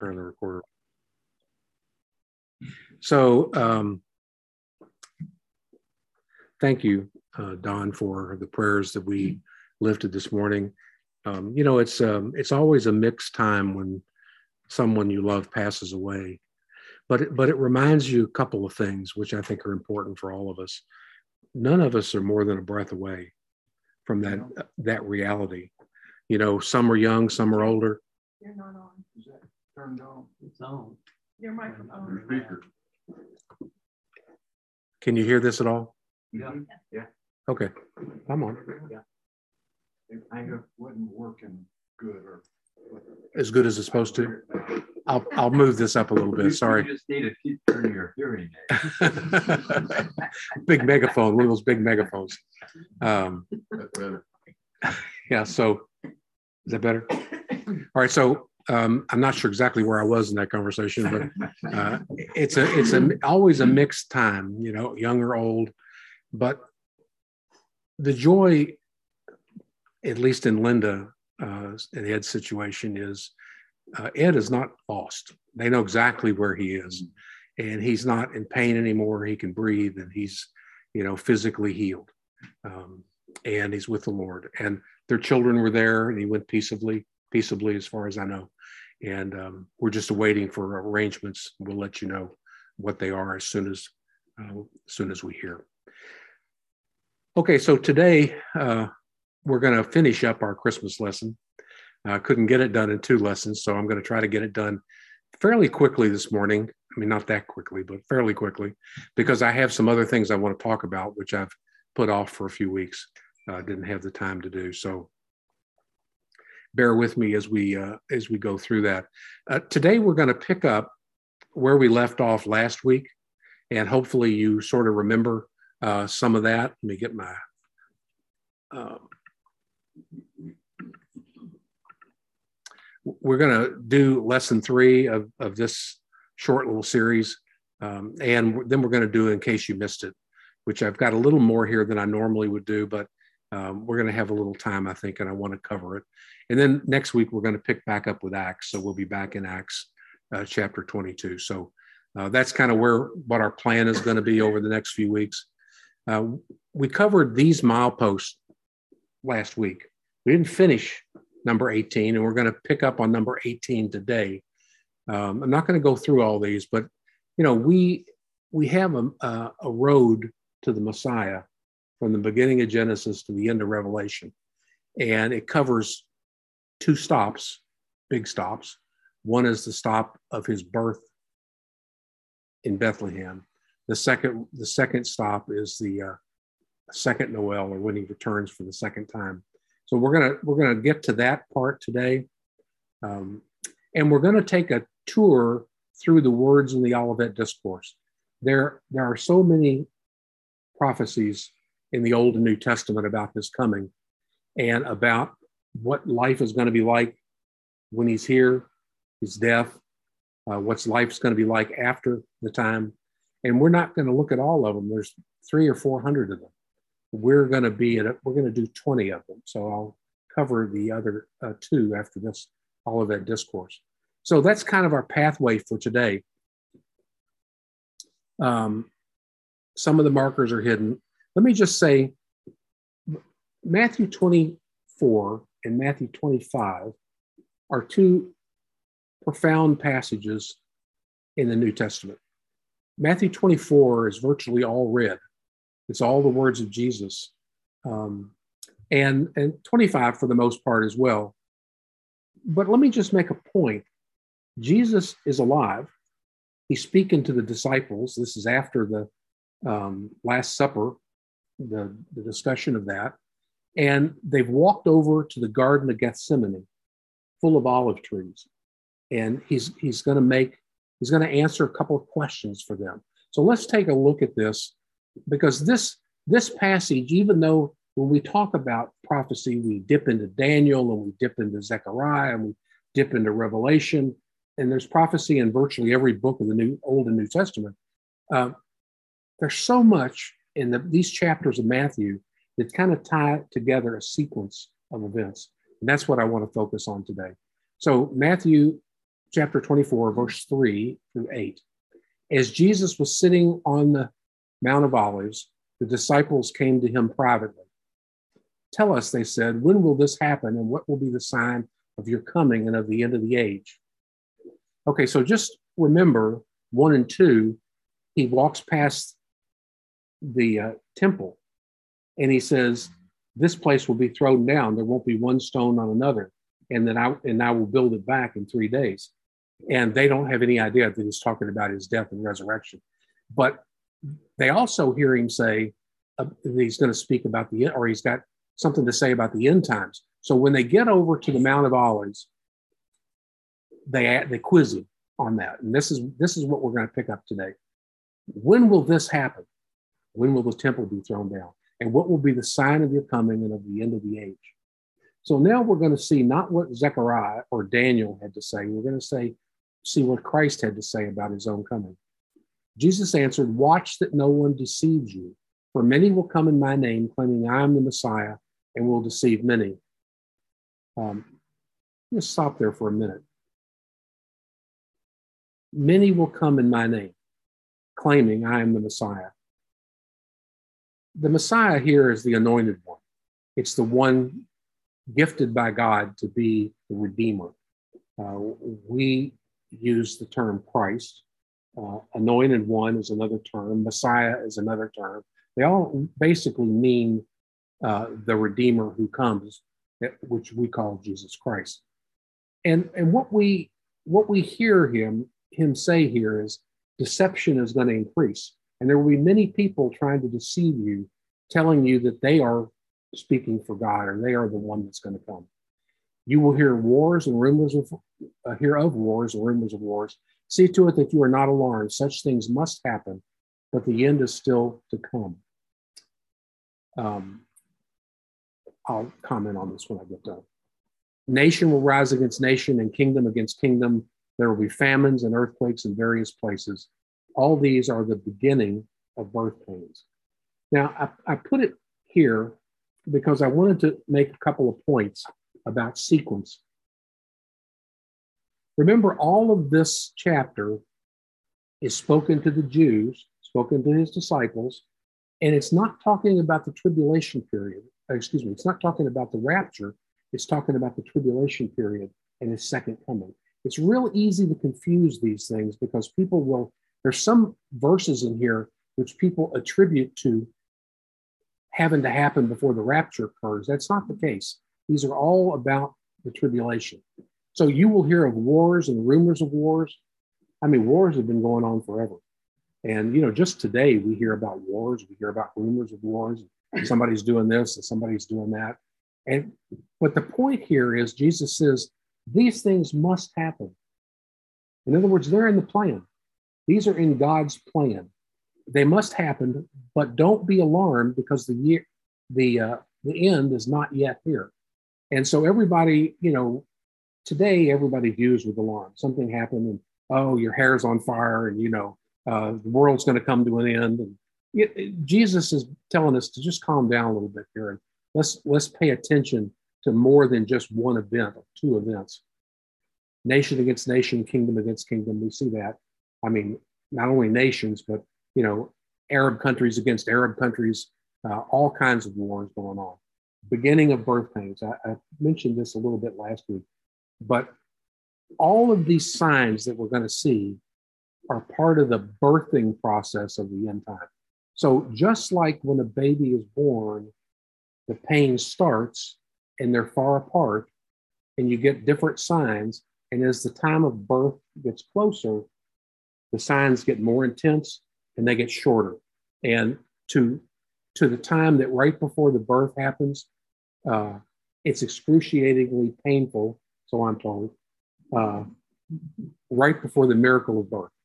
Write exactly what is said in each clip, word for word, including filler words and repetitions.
turn the recorder. So um, thank you, uh, Don, for the prayers that we lifted this morning. Um, you know, it's um, it's always a mixed time when someone you love passes away, but it, but it reminds you a couple of things which I think are important for all of us. None of us are more than a breath away from that uh, that reality. You know, some are young, some are older. You're not on. Is that turned on? It's on. Your microphone. Your speaker. Can you hear this at all? Yeah. Yeah. Okay, I'm on. Yeah. It kind of wasn't working good or As good as it's supposed to. I'll I'll move this up a little bit. Sorry. You just need to keep turning your hearing aid. Big megaphone, one of those big megaphones. Um, That's better. yeah. So is that better? All right. So um, I'm not sure exactly where I was in that conversation, but uh, it's a it's a always a mixed time. You know, young or old, but the joy, at least in Linda uh, and Ed's situation, is uh, Ed is not lost. They know exactly where he is, and he's not in pain anymore. He can breathe, and he's, you know, physically healed, um, and he's with the Lord. And their children were there, and he went peaceably, peaceably, as far as I know. And um, we're just awaiting for arrangements. We'll let you know what they are as soon as, uh, as soon as we hear. Okay, so today uh, we're going to finish up our Christmas lesson. I uh, couldn't get it done in two lessons, so I'm going to try to get it done fairly quickly this morning. I mean, not that quickly, but fairly quickly, because I have some other things I want to talk about, which I've put off for a few weeks. Uh, didn't have the time to do. So bear with me as we uh, as we go through that. Uh, today, we're going to pick up where we left off last week, and hopefully you sort of remember uh, some of that. Let me get my... Uh, we're going to do lesson three of, of this short little series, um, and then we're going to do In Case You Missed It, which I've got a little more here than I normally would do, but um, we're going to have a little time, I think, and I want to cover it. And then next week, we're going to pick back up with Acts, so we'll be back in Acts uh, chapter twenty-two. So uh, that's kind of where what our plan is going to be over the next few weeks. Uh, we covered these mileposts last week. We didn't finish number eighteen, and we're going to pick up on number eighteen today. Um, I'm not going to go through all these, but you know, we we have a, a, a road to the Messiah from the beginning of Genesis to the end of Revelation, and it covers two stops, big stops. One is the stop of his birth in Bethlehem. The second, the second stop is the uh, second Noel, or when he returns for the second time. So we're gonna we're gonna get to that part today, um, and we're gonna take a tour through the words in the Olivet Discourse. There there are so many prophecies in the Old and New Testament about his coming, and about what life is going to be like when he's here, his death, uh, what's life's going to be like after the time, and we're not going to look at all of them. There's three or four hundred of them. We're going to be at a, we're going to do twenty of them. So I'll cover the other uh, two after this Olivet Discourse. So that's kind of our pathway for today. Um, some of the markers are hidden. Let me just say, Matthew twenty-four and Matthew twenty-five are two profound passages in the New Testament. Matthew twenty-four is virtually all read. It's all the words of Jesus. Um, and, and twenty-five for the most part as well. But let me just make a point. Jesus is alive. He's speaking to the disciples. This is after the um, Last Supper, the, the discussion of that. And they've walked over to the Garden of Gethsemane, full of olive trees. And he's, he's going to make, he's going to answer a couple of questions for them. So let's take a look at this. Because this, this passage, even though when we talk about prophecy, we dip into Daniel and we dip into Zechariah and we dip into Revelation, and there's prophecy in virtually every book of the New, Old and New Testament. Uh, there's so much in the, these chapters of Matthew that kind of tie together a sequence of events. And that's what I want to focus on today. So Matthew chapter twenty-four, verse three through eight. As Jesus was sitting on the Mount of Olives, the disciples came to him privately. Tell us, they said, when will this happen, and what will be the sign of your coming and of the end of the age? Okay, so just remember one and two, he walks past the uh, temple and he says, this place will be thrown down. There won't be one stone on another. And then I, and I will build it back in three days. And they don't have any idea that he's talking about his death and resurrection. But they also hear him say uh, that he's going to speak about the, or he's got something to say about the end times. So when they get over to the Mount of Olives, they, they quiz him on that. And this is, this is what we're going to pick up today. When will this happen? When will the temple be thrown down? And what will be the sign of your coming and of the end of the age? So now we're going to see not what Zechariah or Daniel had to say. We're going to say, see what Christ had to say about his own coming. Jesus answered, watch that no one deceives you, for many will come in my name, claiming I am the Messiah, and will deceive many. Um, let's stop there for a minute. Many will come in my name, claiming I am the Messiah. The Messiah here is the anointed one. It's the one gifted by God to be the Redeemer. Uh, we use the term Christ. Uh, anointed one is another term. Messiah is another term. They all basically mean uh, the Redeemer who comes, which we call Jesus Christ. And, and what we what we hear him, him say here is deception is going to increase. And there will be many people trying to deceive you, telling you that they are speaking for God or they are the one that's going to come. You will hear wars and rumors of uh, hear of wars and rumors of wars. See to it that you are not alarmed. Such things must happen, but the end is still to come. Um, I'll comment on this when I get done. Nation will rise against nation and kingdom against kingdom. There will be famines and earthquakes in various places. All these are the beginning of birth pains. Now, I, I put it here because I wanted to make a couple of points about sequence. Remember, all of this chapter is spoken to the Jews, spoken to his disciples, and it's not talking about the tribulation period. Excuse me, it's not talking about the rapture. It's talking about the tribulation period and his second coming. It's real easy to confuse these things because people will, there's some verses in here which people attribute to having to happen before the rapture occurs. That's not the case. These are all about the tribulation. So you will hear of wars and rumors of wars. I mean, wars have been going on forever. And, you know, just today we hear about wars. We hear about rumors of wars. Somebody's doing this and somebody's doing that. And but the point here is Jesus says these things must happen. In other words, they're in the plan. These are in God's plan. They must happen, but don't be alarmed because the year, the uh, the end is not yet here. And so everybody, you know, today everybody views with alarm. Something happened, and oh, your hair's on fire, and you know, uh, the world's going to come to an end. And it, it, Jesus is telling us to just calm down a little bit here, and let's let's pay attention to more than just one event or two events. Nation against nation, kingdom against kingdom. We see that. I mean, not only nations, but you know, Arab countries against Arab countries, uh, all kinds of wars going on. Beginning of birth pains. I, I mentioned this a little bit last week, but all of these signs that we're going to see are part of the birthing process of the end time. So just like when a baby is born, the pain starts and they're far apart and you get different signs. And as the time of birth gets closer, the signs get more intense and they get shorter. And to, to the time that right before the birth happens, uh, it's excruciatingly painful, so I'm told, uh, right before the miracle of birth.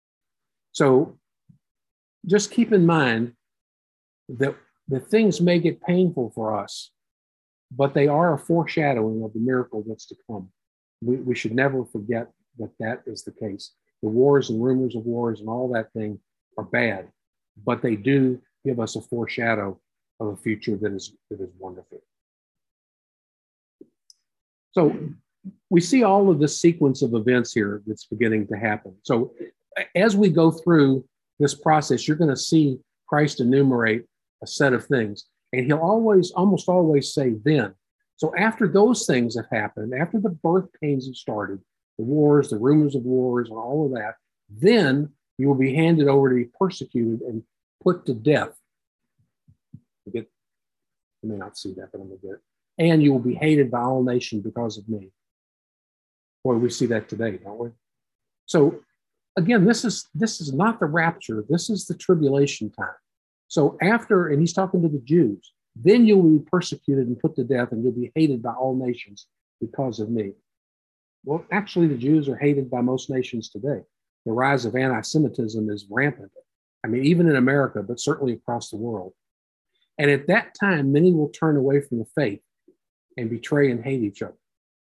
So just keep in mind that the things may get painful for us, but they are a foreshadowing of the miracle that's to come. We, we should never forget that that is the case. The wars and rumors of wars and all that thing are bad, but they do give us a foreshadow of a future that is, that is wonderful. So we see all of this sequence of events here that's beginning to happen. So as we go through this process, you're going to see Christ enumerate a set of things. And he'll always, almost always say then. So after those things have happened, after the birth pains have started, the wars, the rumors of wars, and all of that, then you will be handed over to be persecuted and put to death. You, get, you may not see that, but I'm going to get it. And you will be hated by all nations because of me. Boy, we see that today, don't we? So again, this is this is not the rapture. This is the tribulation time. So after, and he's talking to the Jews, then you will be persecuted and put to death, and you'll be hated by all nations because of me. Well, actually, the Jews are hated by most nations today. The rise of anti-Semitism is rampant. I mean, even in America, but certainly across the world. And at that time, many will turn away from the faith and betray and hate each other.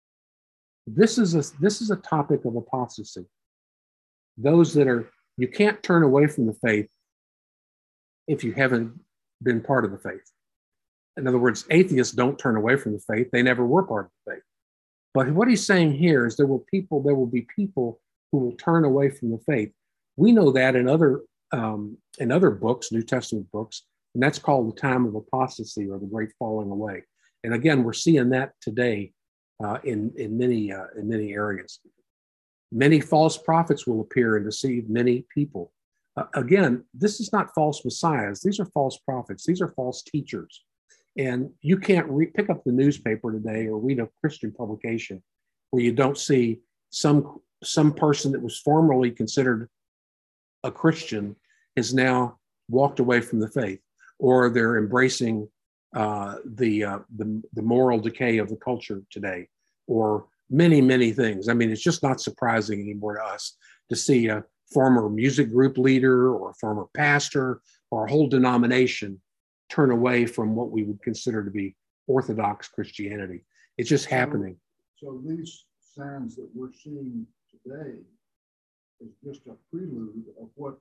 This is a, this is a topic of apostasy. Those that are, you can't turn away from the faith if you haven't been part of the faith. In other words, atheists don't turn away from the faith. They never were part of the faith. But what he's saying here is there will people, there will be people who will turn away from the faith. We know that in other um, in other books, New Testament books, and that's called the time of apostasy or the great falling away. And again, we're seeing that today uh, in in many uh, in many areas. Many false prophets will appear and deceive many people. Uh, again, this is not false messiahs. These are false prophets. These are false teachers. And you can't re- pick up the newspaper today or read a Christian publication where you don't see some some person that was formerly considered a Christian has now walked away from the faith, or they're embracing uh, the, uh, the the moral decay of the culture today, or many, many things. I mean, it's just not surprising anymore to us to see a former music group leader or a former pastor or a whole denomination turn away from what we would consider to be Orthodox Christianity. It's just happening. So these signs that we're seeing today is just a prelude of what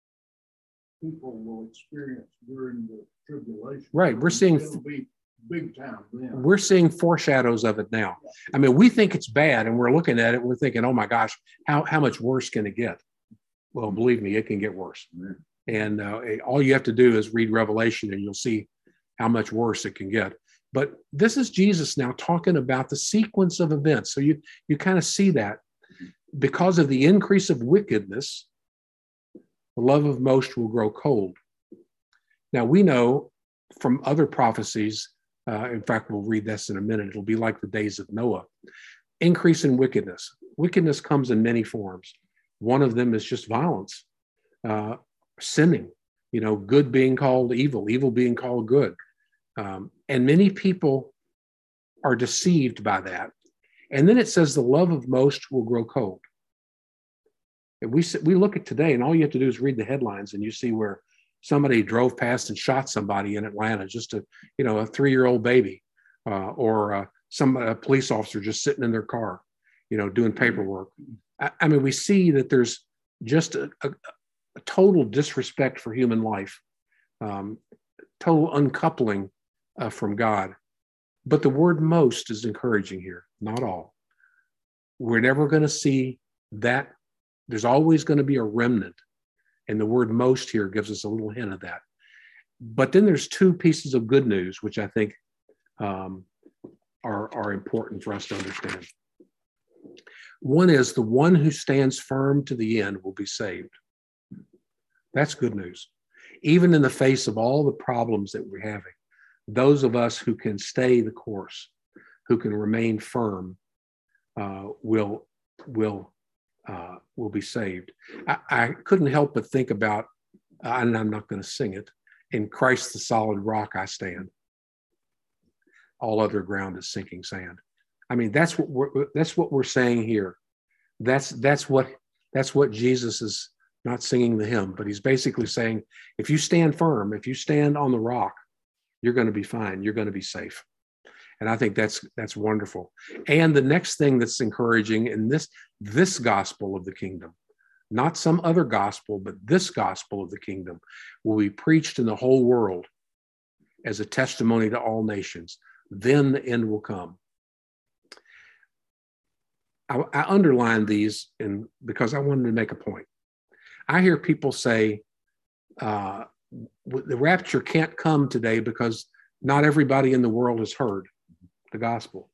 people will experience during the tribulation. Right. We're seeing It'll be big time then. We're seeing foreshadows of it now. I mean, we think it's bad and we're looking at it, we're thinking, oh my gosh, how, how much worse can it get? Well, believe me, it can get worse. Yeah. And uh, all you have to do is read Revelation and you'll see how much worse it can get. But this is Jesus now talking about the sequence of events. So you, you kind of see that because of the increase of wickedness, the love of most will grow cold. Now we know from other prophecies, uh, in fact, we'll read this in a minute, it'll be like the days of Noah. Increase in wickedness. Wickedness comes in many forms. One of them is just violence. Uh, sinning, you know, good being called evil, evil being called good. Um, and many people are deceived by that. And then it says the love of most will grow cold. And we, we look at today and all you have to do is read the headlines and you see where somebody drove past and shot somebody in Atlanta, just a, you know, a three-year-old baby uh, or uh, some a police officer just sitting in their car, you know, doing paperwork. I, I mean, we see that there's just a, a A total disrespect for human life, um, total uncoupling uh, from God. But the word most is encouraging here, not all. We're never going to see that. There's always going to be a remnant. And the word most here gives us a little hint of that. But then there's two pieces of good news, which I think um, are, are important for us to understand. One is the one who stands firm to the end will be saved. That's good news. Even in the face of all the problems that we're having, those of us who can stay the course, who can remain firm, uh, will will uh, will be saved. I, I couldn't help but think about, uh, and I'm not going to sing it, in Christ the solid rock I stand. All other ground is sinking sand. I mean, that's what we're that's what we're saying here. That's that's what that's what Jesus is. Not singing the hymn, but he's basically saying, if you stand firm, if you stand on the rock, you're going to be fine. You're going to be safe. And I think that's that's wonderful. And the next thing that's encouraging in this, this gospel of the kingdom, not some other gospel, but this gospel of the kingdom will be preached in the whole world as a testimony to all nations. Then the end will come. I, I underlined these in, because I wanted to make a point. I hear people say uh, the rapture can't come today because not everybody in the world has heard the gospel.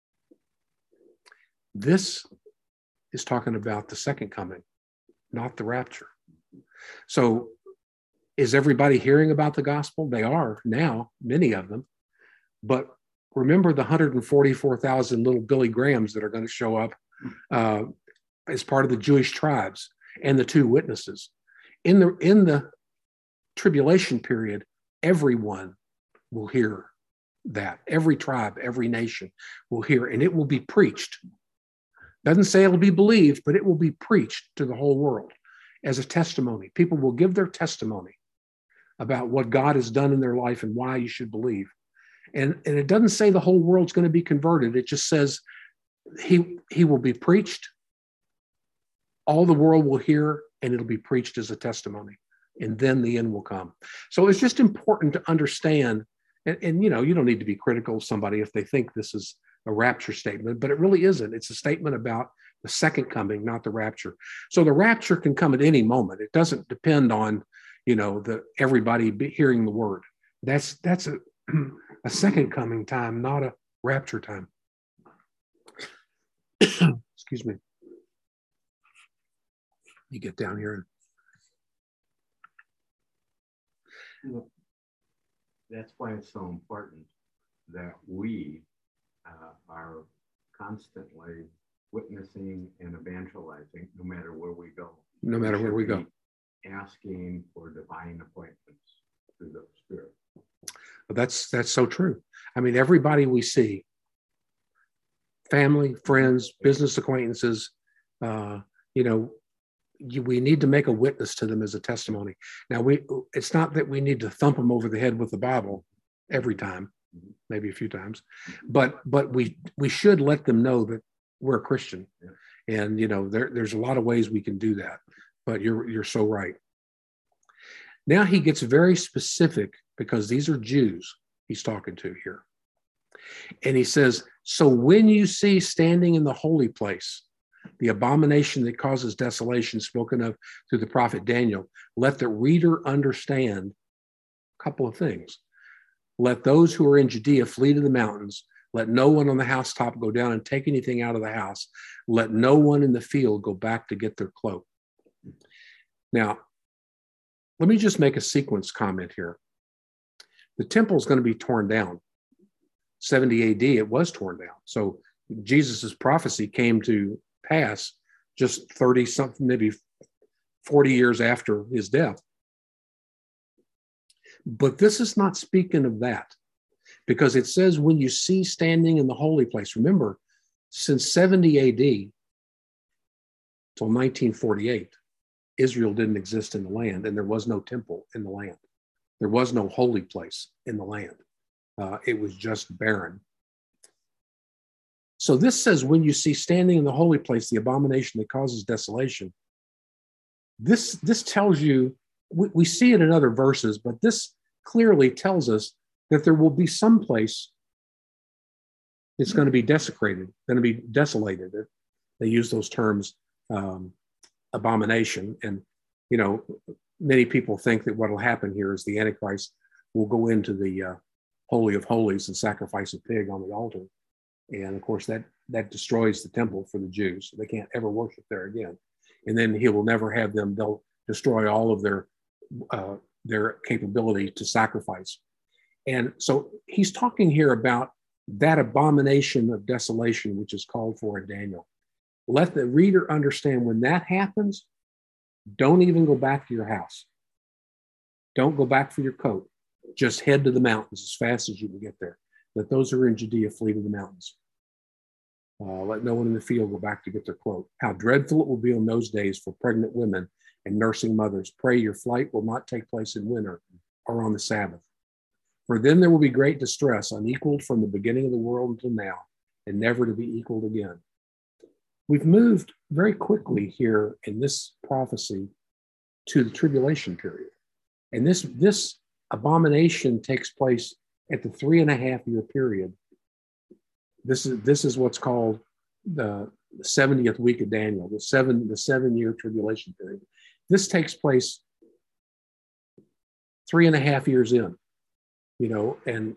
This is talking about the second coming, not the rapture. So is everybody hearing about the gospel? They are now, many of them. But remember the one hundred forty-four thousand little Billy Grahams that are going to show up uh, as part of the Jewish tribes and the two witnesses. In the, in the tribulation period, everyone will hear that. Every tribe, every nation will hear, and it will be preached. Doesn't say it'll be believed, but it will be preached to the whole world as a testimony. People will give their testimony about what God has done in their life and why you should believe. And, and it doesn't say the whole world's going to be converted. It just says he, he will be preached. All the world will hear, and it'll be preached as a testimony. And then the end will come. So it's just important to understand. And, and you know, you don't need to be critical of somebody if they think this is a rapture statement, but it really isn't. It's a statement about the second coming, not the rapture. So the rapture can come at any moment. It doesn't depend on, you know, the everybody be hearing the word. That's that's a, a second coming time, not a rapture time. Excuse me. You get down here. And that's why it's so important that we uh, are constantly witnessing and evangelizing no matter where we go. No matter we where we go. Asking for divine appointments through the Spirit. But that's that's so true. I mean, everybody we see, family, friends, business acquaintances, uh, you know, you, we need to make a witness to them as a testimony. Now, we it's not that we need to thump them over the head with the Bible every time, maybe a few times, but but we we should let them know that we're a Christian. Yeah. And, you know, there, there's a lot of ways we can do that, but you're you're so right. Now he gets very specific because these are Jews he's talking to here. And he says, so when you see standing in the holy place, the abomination that causes desolation spoken of through the prophet Daniel, let the reader understand a couple of things. Let those who are in Judea flee to the mountains. Let no one on the housetop go down and take anything out of the house. Let no one in the field go back to get their cloak. Now, let me just make a sequence comment here. The temple is going to be torn down. seventy A D, it was torn down. So Jesus's prophecy came to pass just thirty something, maybe forty years after his death. But this is not speaking of that, because it says when you see standing in the holy place. Remember, since seventy A D till nineteen forty-eight, Israel didn't exist in the land, and there was no temple in the land. There was no holy place in the land. Uh, it was just barren. So this says, when you see standing in the holy place, the abomination that causes desolation. This, this tells you, we, we see it in other verses, but this clearly tells us that there will be some place that's going to be desecrated, going to be desolated. They use those terms, um, abomination. And, you know, many people think that what will happen here is the Antichrist will go into the uh, Holy of Holies and sacrifice a pig on the altar. And of course, that, that destroys the temple for the Jews. They can't ever worship there again. And then he will never have them, they'll destroy all of their, uh, their capability to sacrifice. And so he's talking here about that abomination of desolation, which is called for in Daniel. Let the reader understand when that happens, don't even go back to your house. Don't go back for your coat. Just head to the mountains as fast as you can get there. Let those who are in Judea flee to the mountains. Uh, let no one in the field go back to get their cloak. How dreadful it will be in those days for pregnant women and nursing mothers. Pray your flight will not take place in winter or on the Sabbath. For then there will be great distress, unequaled from the beginning of the world until now, and never to be equaled again. We've moved very quickly here in this prophecy to the tribulation period. And this, this abomination takes place at the three and a half year period. This is, this is what's called the the seventieth week of Daniel, the seven, the seven-year tribulation period. This takes place three and a half years in, you know, and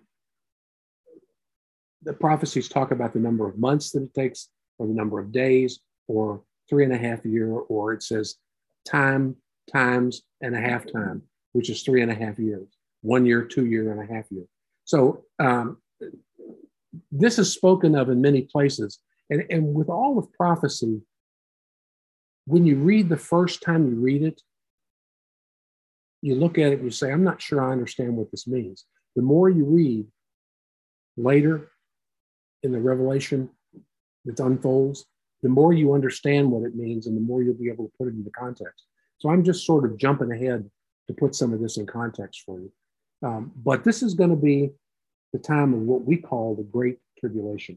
the prophecies talk about the number of months that it takes, or the number of days, or three and a half year, or it says time, times, and a half time, which is three and a half years, one year, two year, and a half year. So um, this is spoken of in many places. And, and with all of prophecy, when you read the first time you read it, you look at it and you say, I'm not sure I understand what this means. The more you read later in the revelation that unfolds, the more you understand what it means and the more you'll be able to put it into context. So I'm just sort of jumping ahead to put some of this in context for you. Um, but this is going to be the time of what we call the Great Tribulation.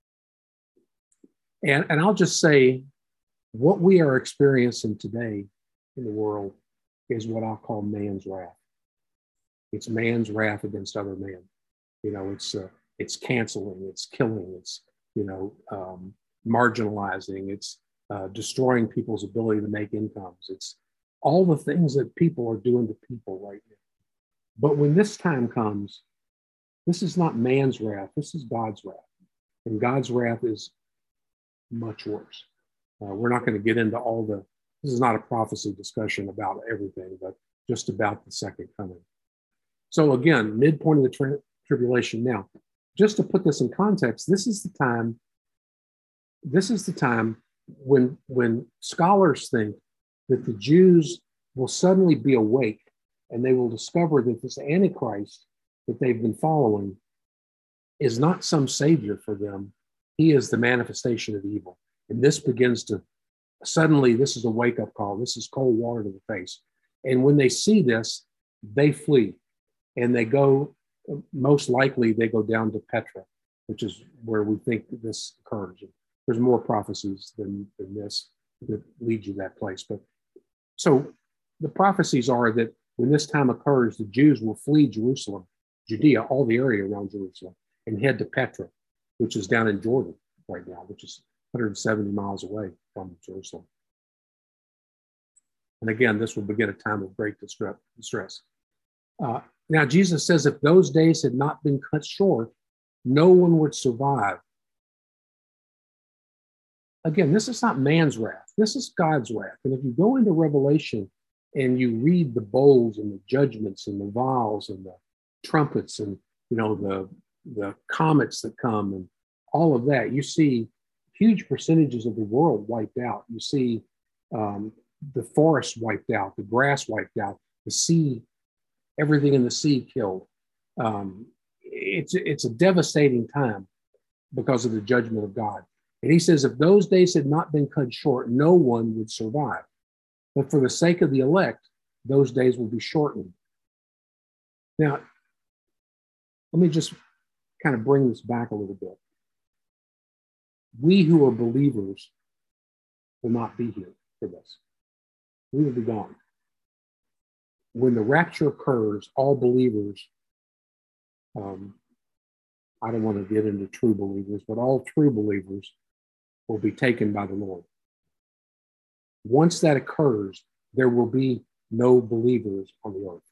And, and I'll just say, what we are experiencing today in the world is what I'll call man's wrath. It's man's wrath against other men. You know, it's uh, it's canceling, it's killing, it's, you know, um, marginalizing, it's uh, destroying people's ability to make incomes. It's all the things that people are doing to people right now. But when this time comes, this is not man's wrath, this is God's wrath. And God's wrath is much worse. Uh, we're not going to get into all the, this is not a prophecy discussion about everything, but just about the second coming. So again, midpoint of the tri- tribulation. Now, just to put this in context, this is the time, this is the time when, when scholars think that the Jews will suddenly be awake and they will discover that this Antichrist that they've been following is not some savior for them. He is the manifestation of evil. And this begins to, suddenly, this is a wake-up call. This is cold water to the face. And when they see this, they flee. And they go, most likely, they go down to Petra, which is where we think this occurs. There's more prophecies than, than this that lead you to that place. But so the prophecies are that when this time occurs, the Jews will flee Jerusalem, Judea, all the area around Jerusalem, and head to Petra, which is down in Jordan right now, which is one hundred seventy miles away from Jerusalem. And again, this will begin a time of great distress. Uh, now, Jesus says if those days had not been cut short, no one would survive. Again, this is not man's wrath. This is God's wrath. And if you go into Revelation and you read the bowls and the judgments and the vials and the trumpets and, you know, the, the comets that come and all of that, you see huge percentages of the world wiped out. You see um, the forest wiped out, the grass wiped out, the sea, everything in the sea killed. Um, it's, it's a devastating time because of the judgment of God. And he says, if those days had not been cut short, no one would survive. But for the sake of the elect, those days will be shortened. Now, let me just kind of bring this back a little bit. We who are believers will not be here for this. We will be gone. When the rapture occurs, all believers, um, I don't want to get into true believers, but all true believers will be taken by the Lord. Once that occurs, there will be no believers on the earth.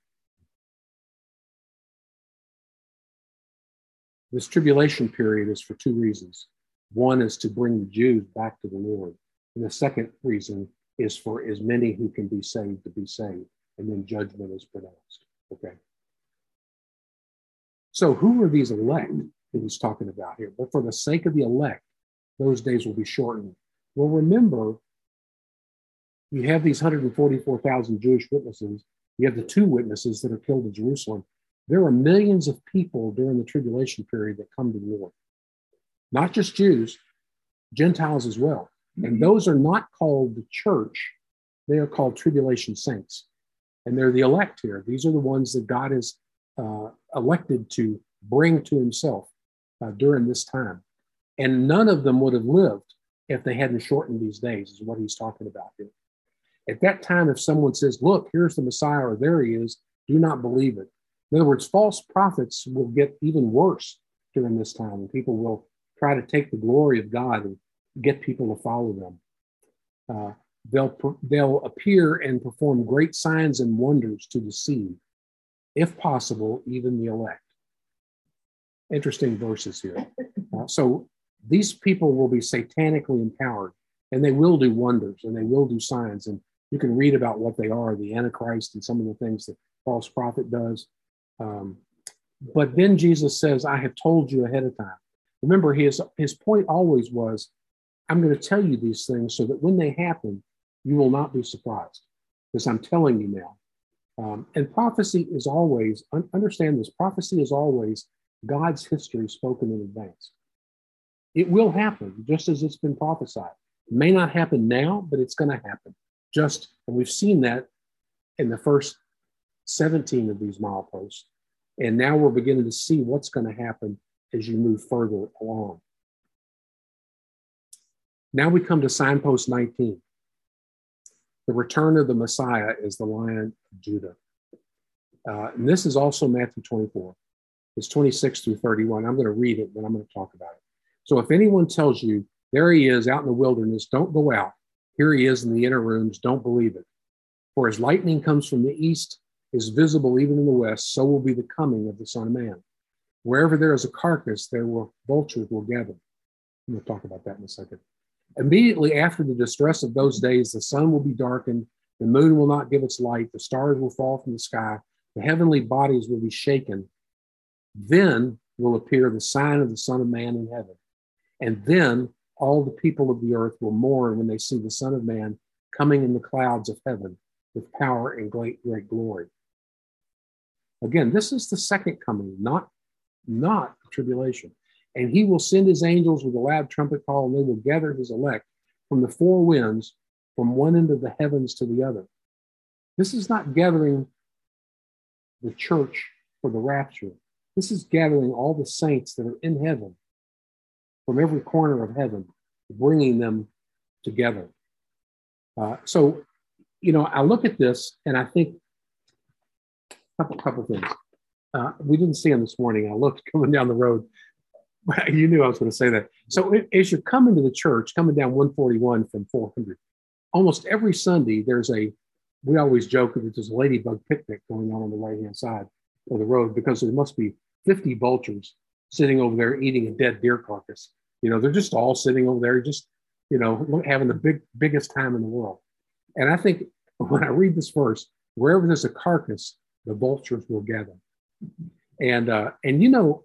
This tribulation period is for two reasons. One is to bring the Jews back to the Lord. And the second reason is for as many who can be saved to be saved. And then judgment is pronounced. Okay. So who are these elect that he's talking about here? But for the sake of the elect, those days will be shortened. Well, remember, you have these one hundred forty-four thousand Jewish witnesses. You have the two witnesses that are killed in Jerusalem. There are millions of people during the tribulation period that come to the Lord. Not just Jews, Gentiles as well. And those are not called the church. They are called tribulation saints. And they're the elect here. These are the ones that God has uh, elected to bring to himself uh, during this time. And none of them would have lived if they hadn't shortened these days, is what he's talking about here. At that time, if someone says, look, here's the Messiah, or there he is, do not believe it. In other words, false prophets will get even worse during this time, and people will try to take the glory of God and get people to follow them. Uh, they'll, they'll appear and perform great signs and wonders to deceive, if possible, even the elect. Interesting verses here. Uh, so these people will be satanically empowered, and they will do wonders, and they will do signs. And you can read about what they are, the Antichrist and some of the things that false prophet does. Um, but then Jesus says, I have told you ahead of time. Remember, his, his point always was, I'm going to tell you these things so that when they happen, you will not be surprised, because I'm telling you now. Um, and prophecy is always, un- understand this, prophecy is always God's history spoken in advance. It will happen just as it's been prophesied. It may not happen now, but it's going to happen. Just, and we've seen that in the first seventeen of these mileposts. And now we're beginning to see what's going to happen as you move further along. Now we come to signpost nineteen. The return of the Messiah is the Lion of Judah. Uh, and this is also Matthew twenty-four. It's twenty-six through thirty-one. I'm going to read it, then I'm going to talk about it. So if anyone tells you, there he is out in the wilderness, don't go out. Here he is in the inner rooms, don't believe it. For as lightning comes from the east, is visible even in the west, so will be the coming of the Son of Man. Wherever there is a carcass, there will vultures will gather. We'll talk about that in a second. Immediately after the distress of those days, the sun will be darkened, the moon will not give its light, the stars will fall from the sky, the heavenly bodies will be shaken. Then will appear the sign of the Son of Man in heaven. And then all the people of the earth will mourn when they see the Son of Man coming in the clouds of heaven with power and great, great glory. Again, this is the second coming, not, not the tribulation. And he will send his angels with a loud trumpet call, and they will gather his elect from the four winds, from one end of the heavens to the other. This is not gathering the church for the rapture. This is gathering all the saints that are in heaven from every corner of heaven, bringing them together. Uh, so, you know, I look at this and I think a couple, couple things. Uh, we didn't see them this morning. I looked coming down the road. You knew I was going to say that. So as you're coming to the church, coming down one forty-one from four hundred, almost every Sunday there's a, we always joke that there's a ladybug picnic going on on the right-hand side of the road, because there must be fifty vultures sitting over there eating a dead deer carcass. You know, they're just all sitting over there, just, you know, having the big, biggest time in the world. And I think when I read this verse, wherever there's a carcass, the vultures will gather. And, uh, and you know,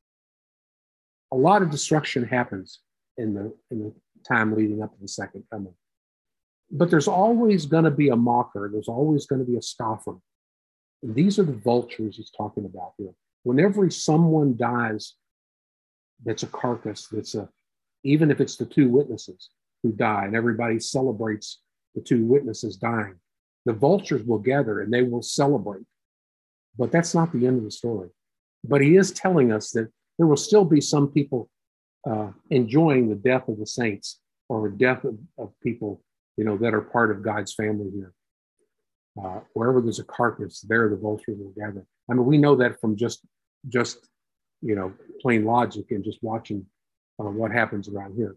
a lot of destruction happens in the, in the time leading up to the second coming. But there's always going to be a mocker. There's always going to be a scoffer. And these are the vultures he's talking about here. Whenever someone dies, that's a carcass, that's a, even if it's the two witnesses who die and everybody celebrates the two witnesses dying, the vultures will gather and they will celebrate. But that's not the end of the story. But he is telling us that there will still be some people uh, enjoying the death of the saints, or the death of, of people, you know, that are part of God's family here. Uh, wherever there's a carcass, there the vultures will gather. I mean, we know that from just, just you know, plain logic and just watching uh, what happens around here.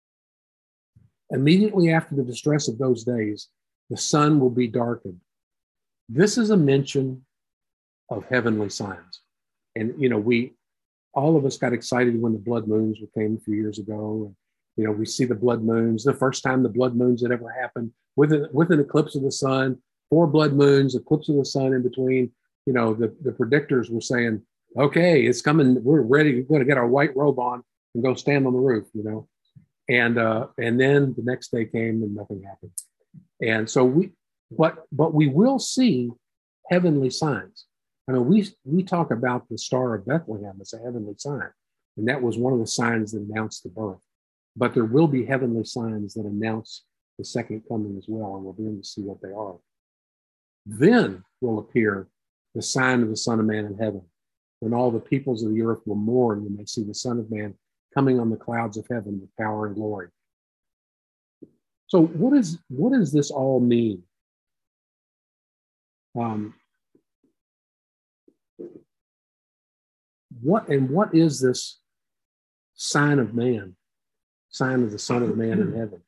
Immediately after the distress of those days, the sun will be darkened. This is a mention of heavenly signs. And, you know, we, all of us got excited when the blood moons came a few years ago. And, you know, we see the blood moons, the first time the blood moons had ever happened with, a, with an eclipse of the sun, four blood moons, eclipse of the sun in between. You know, the, the predictors were saying, okay, it's coming. We're ready. We're going to get our white robe on and go stand on the roof, you know. And uh, and then the next day came and nothing happened. And so we, but but we will see heavenly signs. I mean, we we talk about the Star of Bethlehem as a heavenly sign, and that was one of the signs that announced the birth. But there will be heavenly signs that announce the second coming as well, and we'll be able to see what they are. Then will appear the sign of the Son of Man in heaven, when all the peoples of the earth will mourn when they see the Son of Man coming on the clouds of heaven with power and glory. So what is what does this all mean? Um, what and what is this sign of man? sign of the Son of Man in heaven.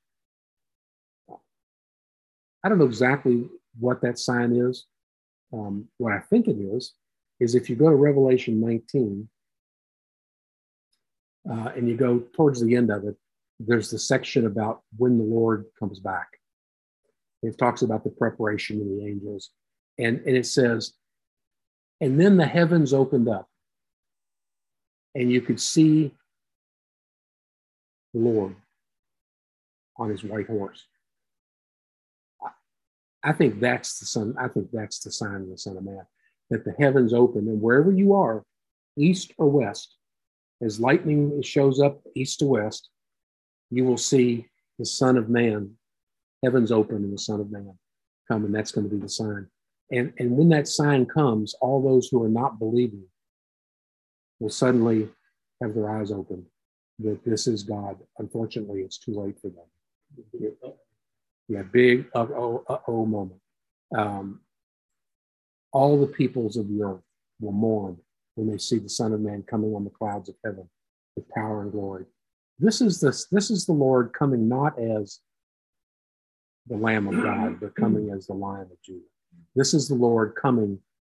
I don't know exactly what that sign is. Um, what I think it is, is if you go to Revelation nineteen uh, and you go towards the end of it, there's the section about when the Lord comes back. It talks about the preparation of the angels. And, and it says, and then the heavens opened up and you could see the Lord on his white horse. I think that's the son. I think that's the sign of the Son of Man, that the heavens open, and wherever you are, east or west, as lightning shows up east to west, you will see the Son of Man, heavens open, and the Son of Man come, and that's going to be the sign. And and when that sign comes, all those who are not believing will suddenly have their eyes open that this is God. Unfortunately, it's too late for them. Yeah, big uh-oh, uh-oh moment. Um, all the peoples of the earth will mourn when they see the Son of Man coming on the clouds of heaven with power and glory. This is this, this is the Lord coming not as the Lamb of God, but coming as the Lion of Judah. This is the Lord coming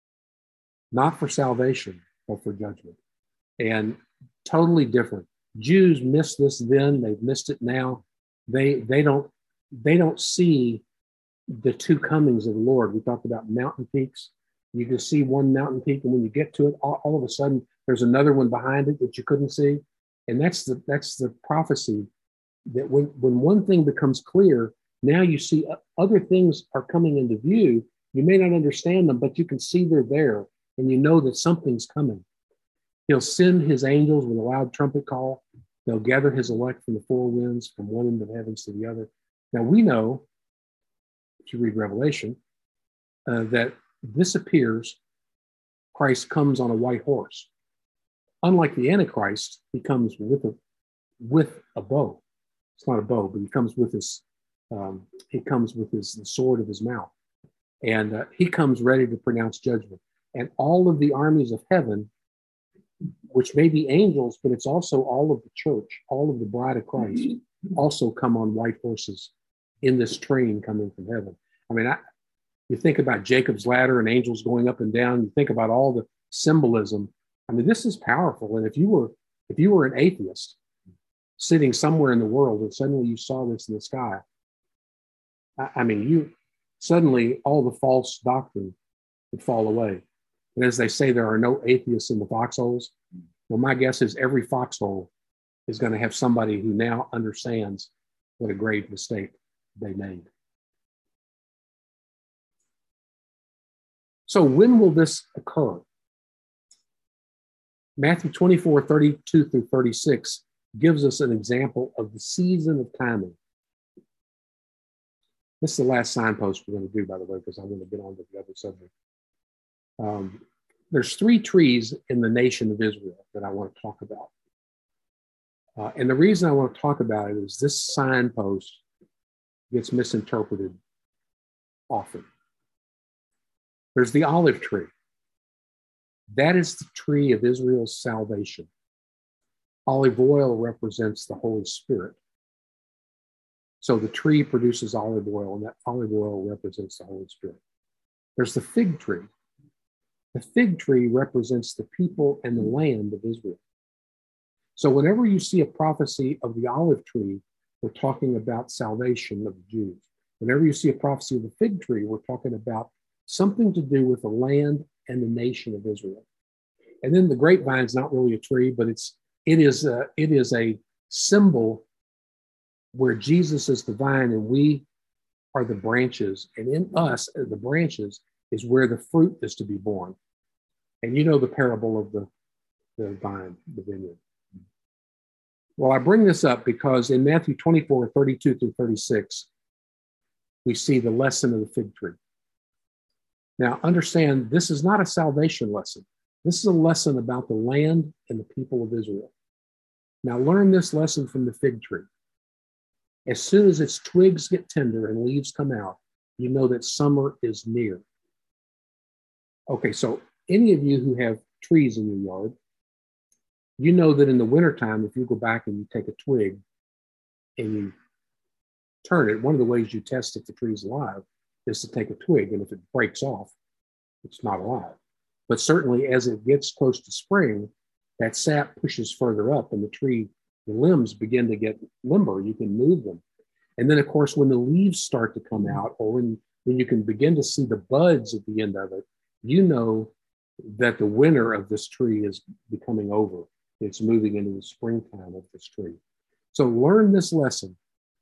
not for salvation, but for judgment. And totally different. Jews missed this then, they've missed it now. They they don't They don't see the two comings of the Lord. We talked about mountain peaks. You can see one mountain peak, and when you get to it, all, all of a sudden, there's another one behind it that you couldn't see. And that's the that's the prophecy that when, when one thing becomes clear, now you see other things are coming into view. You may not understand them, but you can see they're there, and you know that something's coming. He'll send his angels with a loud trumpet call. They'll gather his elect from the four winds, from one end of the heavens to the other. Now, we know, if you read Revelation, uh, that this appears, Christ comes on a white horse. Unlike the Antichrist, he comes with a, with a bow. It's not a bow, but he comes with his, um, he comes with his, the sword of his mouth. And uh, he comes ready to pronounce judgment. And all of the armies of heaven, which may be angels, but it's also all of the church, all of the bride of Christ, also come on white horses in this train coming from heaven. I mean, I, you think about Jacob's ladder and angels going up and down. You think about all the symbolism. I mean, this is powerful. And if you were, if you were an atheist sitting somewhere in the world and suddenly you saw this in the sky, I, I mean, you suddenly all the false doctrine would fall away. And as they say, there are no atheists in the foxholes. Well, my guess is every foxhole is going to have somebody who now understands what a grave mistake they made. So when will this occur? Matthew twenty-four, thirty-two through thirty-six gives us an example of the season of timing. This is the last signpost we're going to do, by the way, because I want to get on to the other subject. Um, there's three trees in the nation of Israel that I want to talk about. Uh, and the reason I want to talk about it is this signpost gets misinterpreted often. There's the olive tree. That is the tree of Israel's salvation. Olive oil represents the Holy Spirit. So the tree produces olive oil, and that olive oil represents the Holy Spirit. There's the fig tree. The fig tree represents the people and the land of Israel. So whenever you see a prophecy of the olive tree, we're talking about salvation of the Jews. Whenever you see a prophecy of the fig tree, we're talking about something to do with the land and the nation of Israel. And then the grapevine is not really a tree, but it's it is a, it is a symbol where Jesus is the vine and we are the branches. And in us, the branches, is where the fruit is to be born. And you know the parable of the, the vine, the vineyard. Well, I bring this up because in Matthew twenty-four, thirty-two through thirty-six, we see the lesson of the fig tree. Now, understand, this is not a salvation lesson. This is a lesson about the land and the people of Israel. Now, learn this lesson from the fig tree. As soon as its twigs get tender and leaves come out, you know that summer is near. Okay, so any of you who have trees in your yard, you know that in the wintertime, if you go back and you take a twig and you turn it, one of the ways you test if the tree is alive is to take a twig, and if it breaks off, it's not alive. But certainly as it gets close to spring, that sap pushes further up and the tree, the limbs begin to get limber. You can move them. And then, of course, when the leaves start to come out, or when, when you can begin to see the buds at the end of it, you know that the winter of this tree is becoming over. It's moving into the springtime of this tree. So learn this lesson.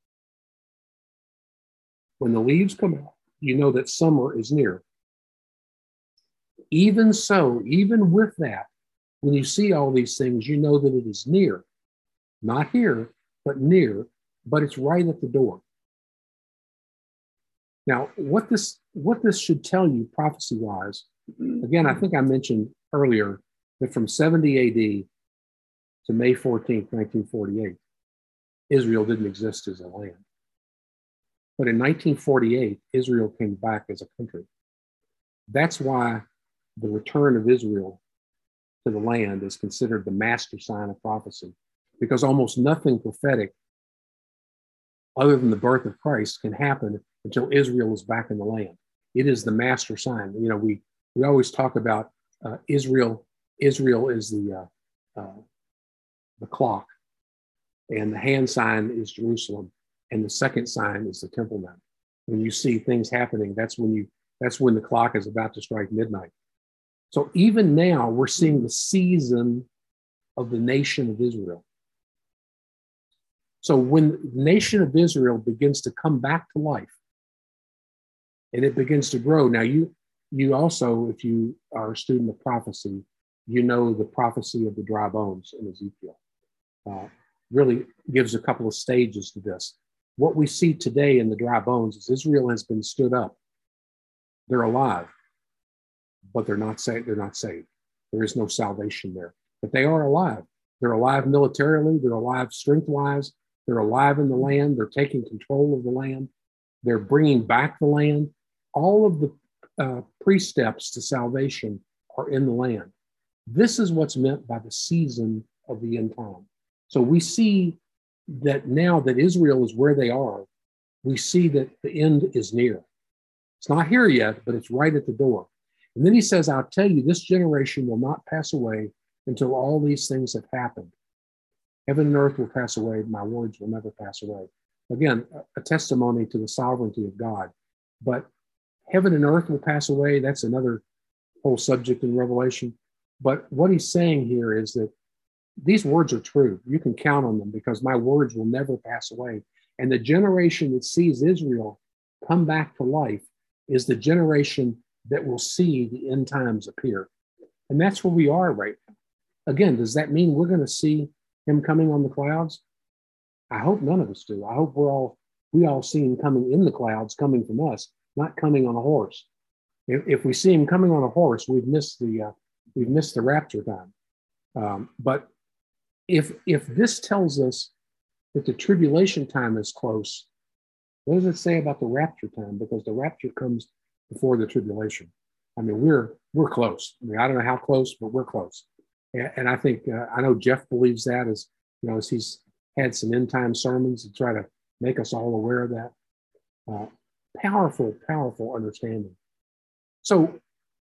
When the leaves come out, you know that summer is near. Even so, even with that, when you see all these things, you know that it is near. Not here, but near, but it's right at the door. Now, what this, what this should tell you prophecy-wise, again, I think I mentioned earlier that from seventy A D to May fourteenth, nineteen forty-eight, Israel didn't exist as a land. But in nineteen forty-eight, Israel came back as a country. That's why the return of Israel to the land is considered the master sign of prophecy, because almost nothing prophetic other than the birth of Christ can happen until Israel is back in the land. It is the master sign. You know, we, we always talk about uh, Israel. Israel is the, uh, uh, the clock, and the hand sign is Jerusalem, and the second sign is the Temple Mount. When you see things happening, that's when you, that's when the clock is about to strike midnight. So even now, we're seeing the season of the nation of Israel. So when the nation of Israel begins to come back to life and it begins to grow, now you, you also, if you are a student of prophecy, you know the prophecy of the dry bones in Ezekiel. Uh, really gives a couple of stages to this. What we see today in the dry bones is Israel has been stood up. They're alive, but they're not saved. They're not saved. There is no salvation there, but they are alive. They're alive militarily. They're alive strength-wise. They're alive in the land. They're taking control of the land. They're bringing back the land. All of the uh, pre-steps to salvation are in the land. This is what's meant by the season of the end time. So we see that now that Israel is where they are, we see that the end is near. It's not here yet, but it's right at the door. And then he says, I'll tell you, this generation will not pass away until all these things have happened. Heaven and earth will pass away. My words will never pass away. Again, a testimony to the sovereignty of God. But heaven and earth will pass away. That's another whole subject in Revelation. But what he's saying here is that these words are true. You can count on them because my words will never pass away. And the generation that sees Israel come back to life is the generation that will see the end times appear. And that's where we are right now. Again, does that mean we're going to see him coming on the clouds? I hope none of us do. I hope we're all, we all see him coming in the clouds, coming from us, not coming on a horse. If, if we see him coming on a horse, we've missed the, uh, we've missed the rapture time. Um, but if, if this tells us that the tribulation time is close, what does it say about the rapture time? Because the rapture comes before the tribulation. I mean, we're, we're close. I mean, I don't know how close, but we're close. And, and I think, uh, I know Jeff believes that as, you know, as he's had some end time sermons to try to make us all aware of that. Uh, powerful, powerful understanding. So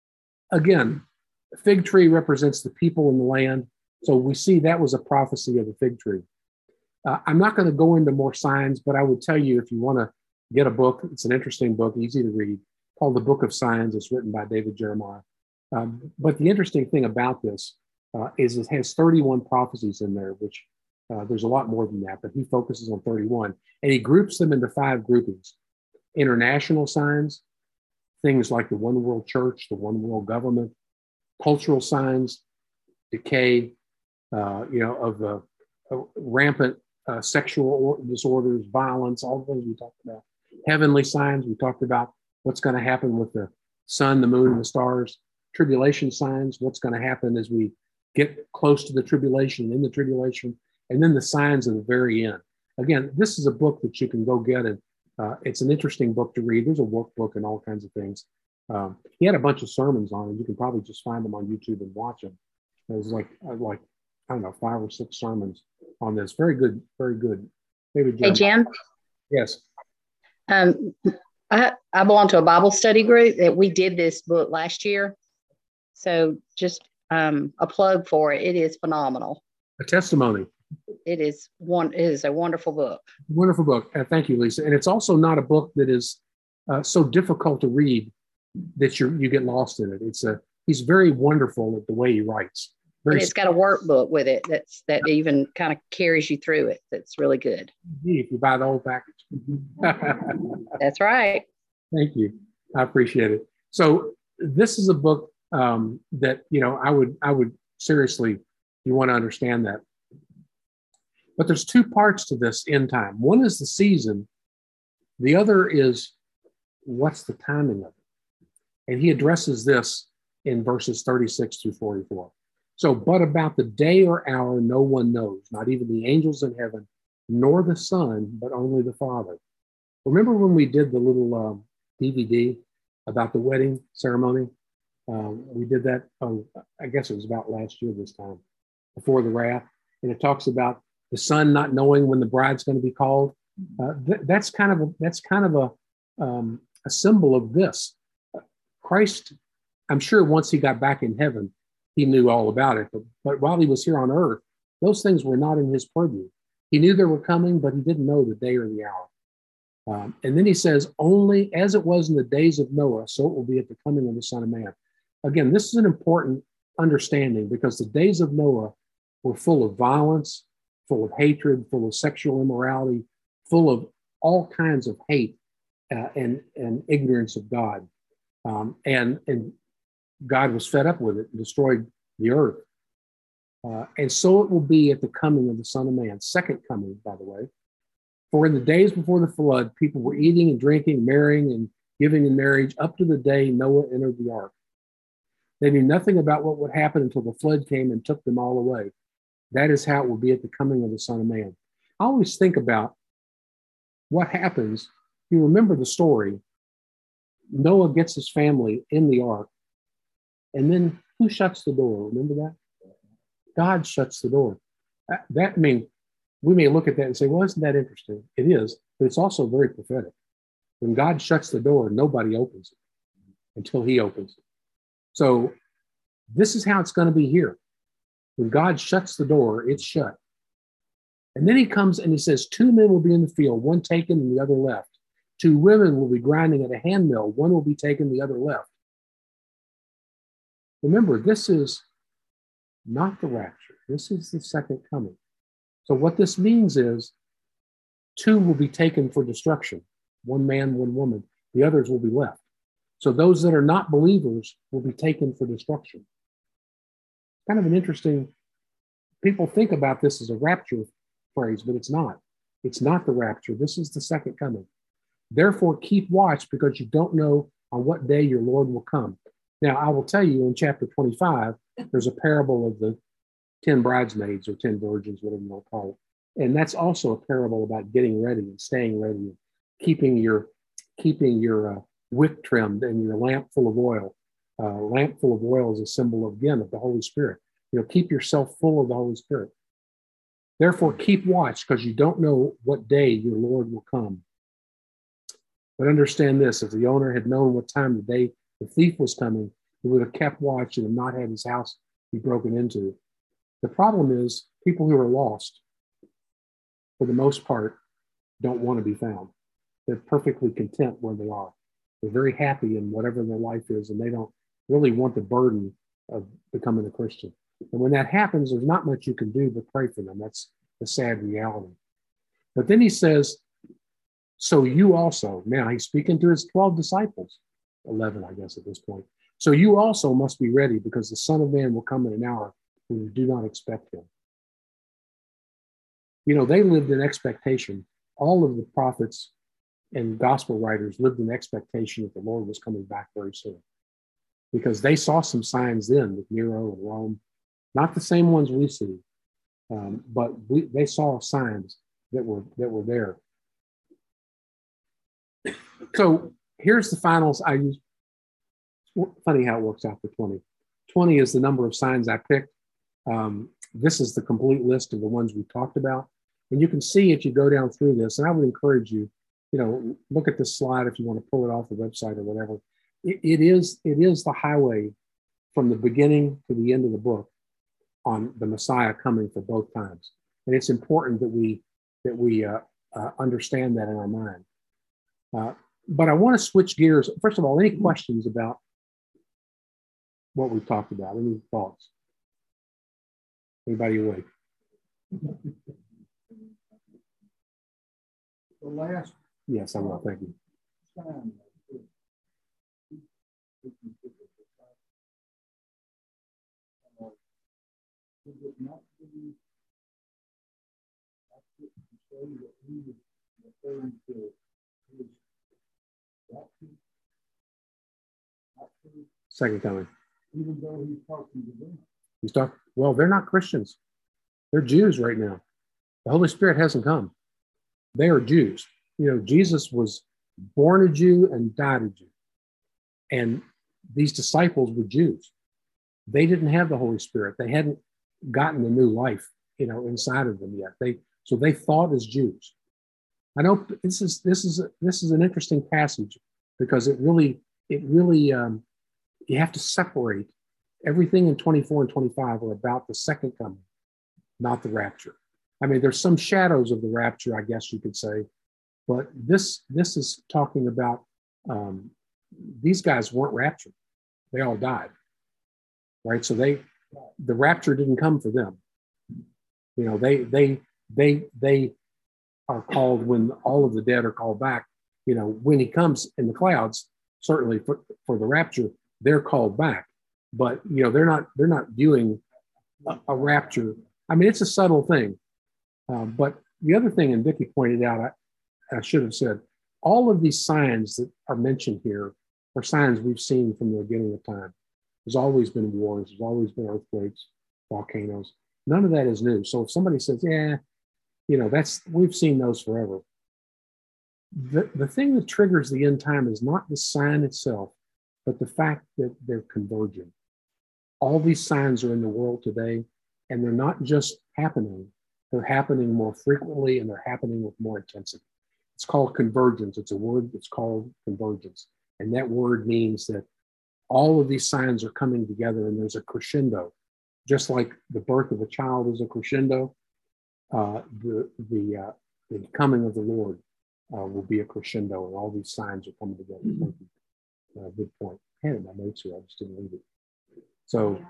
again, the fig tree represents the people in the land. So we see that was a prophecy of the fig tree. Uh, I'm not going to go into more signs, but I would tell you if you want to get a book, it's an interesting book, easy to read, called The Book of Signs. It's written by David Jeremiah. Um, but the interesting thing about this uh, is it has thirty-one prophecies in there, which uh, there's a lot more than that, but he focuses on thirty-one. And he groups them into five groupings. International signs, things like the one world church, the one world government, cultural signs, decay, uh, you know, of the uh, rampant uh, sexual disorders, violence, all the things we talked about. Heavenly signs, we talked about what's going to happen with the sun, the moon, and the stars. Tribulation signs, what's going to happen as we get close to the tribulation, in the tribulation, and then the signs of the very end. Again, this is a book that you can go get, and uh, it's an interesting book to read. There's a workbook and all kinds of things. Um, he had a bunch of sermons on it. You can probably just find them on YouTube and watch them. There's like, like, I don't know, five or six sermons on this. Very good, very good Maybe Hey, Jim. Jim. Yes. Um, I, I belong to a Bible study group that we did this book last year. So just um, a plug for it. It is phenomenal. A testimony. It is one. It is a wonderful book. Wonderful book. Uh, thank you, Lisa. And it's also not a book that is uh, so difficult to read that you you get lost in it. It's a he's very wonderful at the way he writes. Very And it's got a workbook with it that's that even kind of carries you through it. That's really good. easy if you buy the whole package. That's right. Thank you. I appreciate it. So this is a book um, that, you know, I would, I would seriously, you want to understand that. But there's two parts to this end time. One is the season. The other is what's the timing of it? And he addresses this in verses thirty-six through forty-four. So, but about the day or hour, no one knows, not even the angels in heaven, nor the Son, but only the Father. Remember when we did the little um, D V D about the wedding ceremony? Um, we did that, oh, I guess it was about last year this time, before the wrath. And it talks about the son not knowing when the bride's going to be called. Uh, th- that's kind of a, that's kind of a, um, a symbol of this. Christ, I'm sure once he got back in heaven, he knew all about it. But, but while he was here on earth, those things were not in his purview. He knew they were coming, but he didn't know the day or the hour. Um, and then he says, only as it was in the days of Noah, so it will be at the coming of the Son of Man. Again, this is an important understanding because the days of Noah were full of violence, full of hatred, full of sexual immorality, full of all kinds of hate uh, and, and ignorance of God. Um, and, and God was fed up with it and destroyed the earth. Uh, and so it will be at the coming of the Son of Man, second coming, by the way. For in the days before the flood, people were eating and drinking, marrying and giving in marriage up to the day Noah entered the ark. They knew nothing about what would happen until the flood came and took them all away. That is how it will be at the coming of the Son of Man. I always think about what happens. You remember the story. Noah gets his family in the ark, and then who shuts the door? Remember that? God shuts the door. That, that I mean, we may look at that and say, well, isn't that interesting? It is, but it's also very prophetic. When God shuts the door, nobody opens it until he opens it. So this is how it's going to be here. When God shuts the door, it's shut. And then he comes and he says, two men will be in the field, one taken and the other left. Two women will be grinding at a handmill, one will be taken, the other left. Remember, this is not the rapture. This is the second coming. So what this means is two will be taken for destruction. One man, one woman. The others will be left. So those that are not believers will be taken for destruction. Kind of an interesting, people think about this as a rapture phrase, but it's not. It's not the rapture. This is the second coming. Therefore, keep watch because you don't know on what day your Lord will come. Now, I will tell you in chapter twenty-five, there's a parable of the ten bridesmaids or ten virgins, whatever you want to call it. And that's also a parable about getting ready and staying ready and keeping your, keeping your uh, wick trimmed and your lamp full of oil. Uh, lamp full of oil is a symbol, of, again, of the Holy Spirit. You know, keep yourself full of the Holy Spirit. Therefore, keep watch because you don't know what day your Lord will come. But understand this, if the owner had known what time the day the thief was coming, he would have kept watch and have not had his house be broken into. The problem is people who are lost, for the most part, don't want to be found. They're perfectly content where they are. They're very happy in whatever their life is, and they don't really want the burden of becoming a Christian. And when that happens, there's not much you can do but pray for them. That's the sad reality. But then he says, so you also, now he's speaking to his twelve disciples, eleven, I guess, at this point. So you also must be ready because the Son of Man will come in an hour when you do not expect him. You know, they lived in expectation. All of the prophets and gospel writers lived in expectation that the Lord was coming back very soon because they saw some signs then with Nero and Rome, not the same ones we see, um, but we, they saw signs that were that were there. So here's the finals. I use. Funny how it works out for twenty. twenty is the number of signs I picked. Um, this is the complete list of the ones we talked about. And you can see if you go down through this, and I would encourage you, you know, look at this slide if you want to pull it off the website or whatever. It, it is it is the highway from the beginning to the end of the book on the Messiah coming for both times. And it's important that we that we uh, uh, understand that in our mind. Uh, but I want to switch gears. First of all, any questions about what we've talked about? Any thoughts? Anybody awake? The last Yes, I will. Thank you. sign. Uh, Would it not be accurate to say that he was referring to his doctrine? Actually, Second coming. even though he's talking to them. He's talking, well, they're not Christians. They're Jews right now. The Holy Spirit hasn't come. They are Jews. You know, Jesus was born a Jew and died a Jew. And these disciples were Jews. They didn't have the Holy Spirit. They hadn't gotten a new life, you know, inside of them yet. They so they thought as Jews. I know this is this is this is an interesting passage because it really it really um, you have to separate everything in twenty-four and twenty-five are about the second coming, not the rapture. I mean, there's some shadows of the rapture, I guess you could say, but this this is talking about um, these guys weren't raptured; they all died, right? So they the rapture didn't come for them. You know, they they they they are called when all of the dead are called back. You know, when he comes in the clouds, certainly for, for the rapture, they're called back. But you know, they're not they're not viewing a, a rapture. I mean, it's a subtle thing. Uh, but the other thing, and Vicki pointed out, I, I should have said, all of these signs that are mentioned here are signs we've seen from the beginning of time. There's always been wars. There's always been earthquakes, volcanoes. None of that is new. So if somebody says, yeah, you know, that's we've seen those forever. The, the thing that triggers the end time is not the sign itself, but the fact that they're converging. All these signs are in the world today, and they're not just happening. They're happening more frequently, and they're happening with more intensity. It's called convergence. It's a word that's called convergence. And that word means that all of these signs are coming together, and there's a crescendo. Just like the birth of a child is a crescendo, uh, the, the, uh, the coming of the Lord uh, will be a crescendo, and all these signs are coming together. Thank you. Uh, good point. I had it in my notes here. I just didn't read it. So,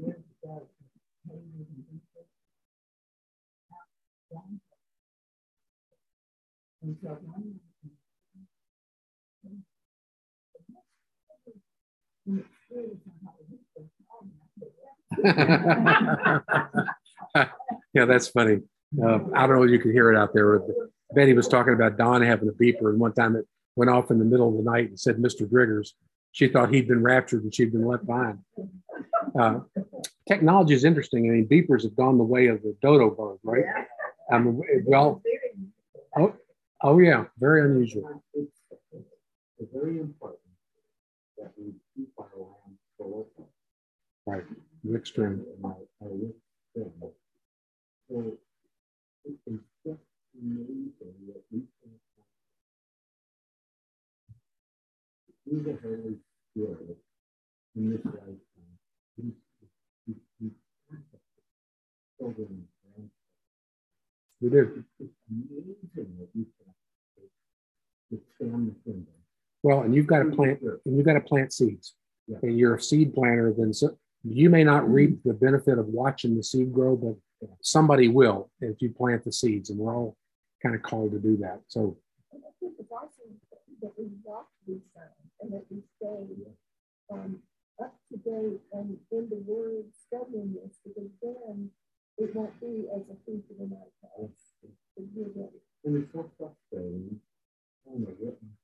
yeah, that's funny. Uh, I don't know if you can hear it out there. Betty was talking about Don having a beeper, and one time it went off in the middle of the night and said Mister Driggers. She thought he'd been raptured and she'd been left behind. Uh, technology is interesting. I mean, beepers have gone the way of the dodo bird, right? I mean, well, oh, oh yeah, very unusual. It's very important that we keep our land full of Right, mixed in. our rich thing. So it's just amazing that we can through the Holy Spirit in this lifetime. He's, he's, he's children and grandchildren. We do. It's amazing that we can expand the kingdom. Well, and you've got to plant, and you've got to plant seeds. Yeah. And you're a seed planter, then so, you may not reap the benefit of watching the seed grow, but somebody will if you plant the seeds, and we're all kind of called to do that. So And I think it's also that we watch these signs and that we stay um, up to date and in the word studying this, because then it won't be as a thief in the night to us. And it's so frustrating. Oh my goodness.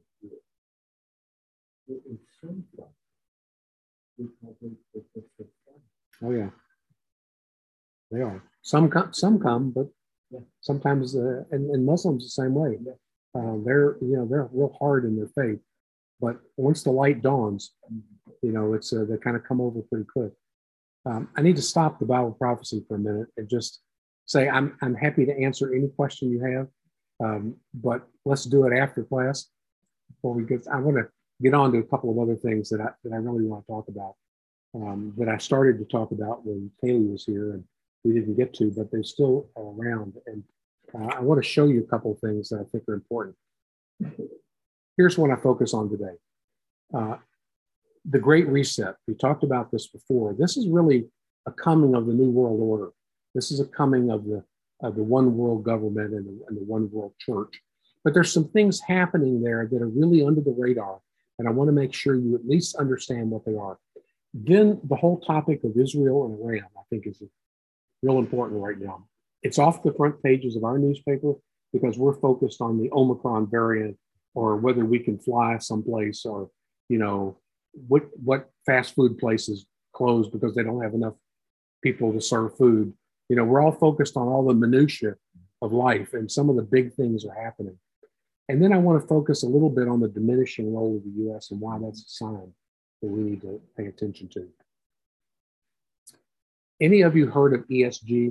It is so frustrating because it's just so fun. oh yeah, they are. Some come, some come, but Yeah. sometimes, uh, and, and Muslims the same way. Uh, they're you know they're real hard in their faith, but once the light dawns, you know it's uh, they kind of come over pretty quick. Um, I need to stop the Bible prophecy for a minute and just say I'm, I'm happy to answer any question you have, um, but let's do it after class before we get, I want to get on to a couple of other things that I, that I really want to talk about, um, that I started to talk about when Kaylee was here and we didn't get to, but they're still around. And uh, I want to show you a couple of things that I think are important. Here's what I focus on today. Uh, the Great Reset. We talked about this before. This is really a coming of the New World Order. This is a coming of the of the one world government and the, and the one world church. But there's some things happening there that are really under the radar, and I want to make sure you at least understand what they are. Then the whole topic of Israel and Iran, I think, is real important right now. It's off the front pages of our newspaper because we're focused on the Omicron variant, or whether we can fly someplace, or you know what what fast food places closed because they don't have enough people to serve food. You know, we're all focused on all the minutiae of life, and some of the big things are happening. And then I want to focus a little bit on the diminishing role of the U S and why that's a sign that we need to pay attention to. Any of you heard of E S G?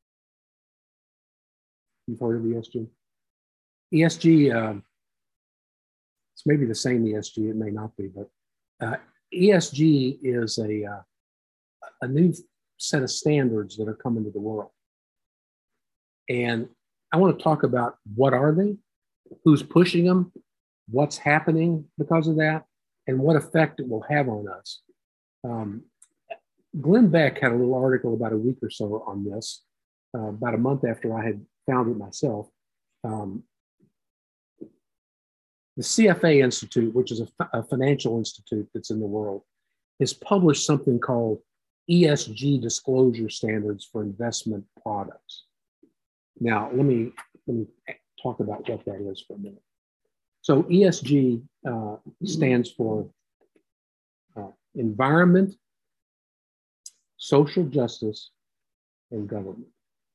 You've heard of E S G? E S G, uh, it's maybe the same E S G, it may not be, but uh, E S G is a, uh, a new set of standards that are coming to the world. And I want to talk about what are they, who's pushing them, what's happening because of that, and what effect it will have on us. Um, Glenn Beck had a little article about a week or so on this, uh, about a month after I had found it myself. Um, the C F A Institute, which is a, a financial institute that's in the world, has published something called E S G disclosure standards for investment products. Now, let me, let me talk about what that is for a minute. So E S G uh, stands for uh, environment, social justice, and government.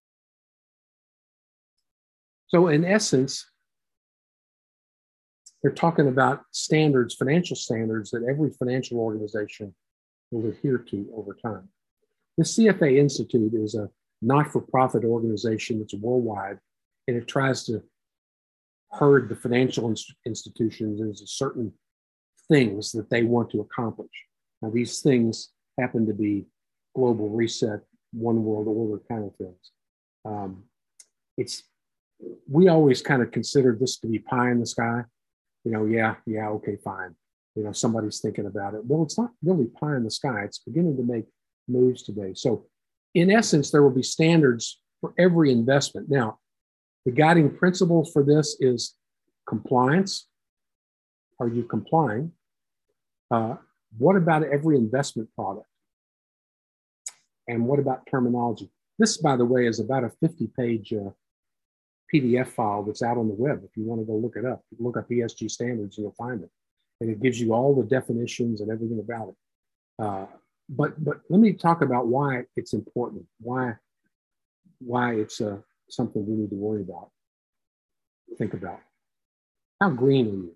So in essence, they're talking about standards, financial standards that every financial organization will adhere to over time. The C F A Institute is a not-for-profit organization that's worldwide, and it tries to herd the financial inst- institutions into certain things that they want to accomplish. Now, these things happen to be global reset, one world order kind of things. Um, it's we always kind of consider this to be pie in the sky. You know, yeah, yeah, okay, fine. You know, somebody's thinking about it. Well, it's not really pie in the sky. It's beginning to make moves today. So in essence, there will be standards for every investment. Now, the guiding principle for this is compliance. Are you complying? Uh, what about every investment product? And what about terminology? This, by the way, is about a fifty page uh, P D F file that's out on the web. If you want to go look it up, you look up E S G standards and you'll find it. And it gives you all the definitions and everything about it. Uh, but but let me talk about why it's important, why, why it's uh, something we need to worry about, think about. How green are you?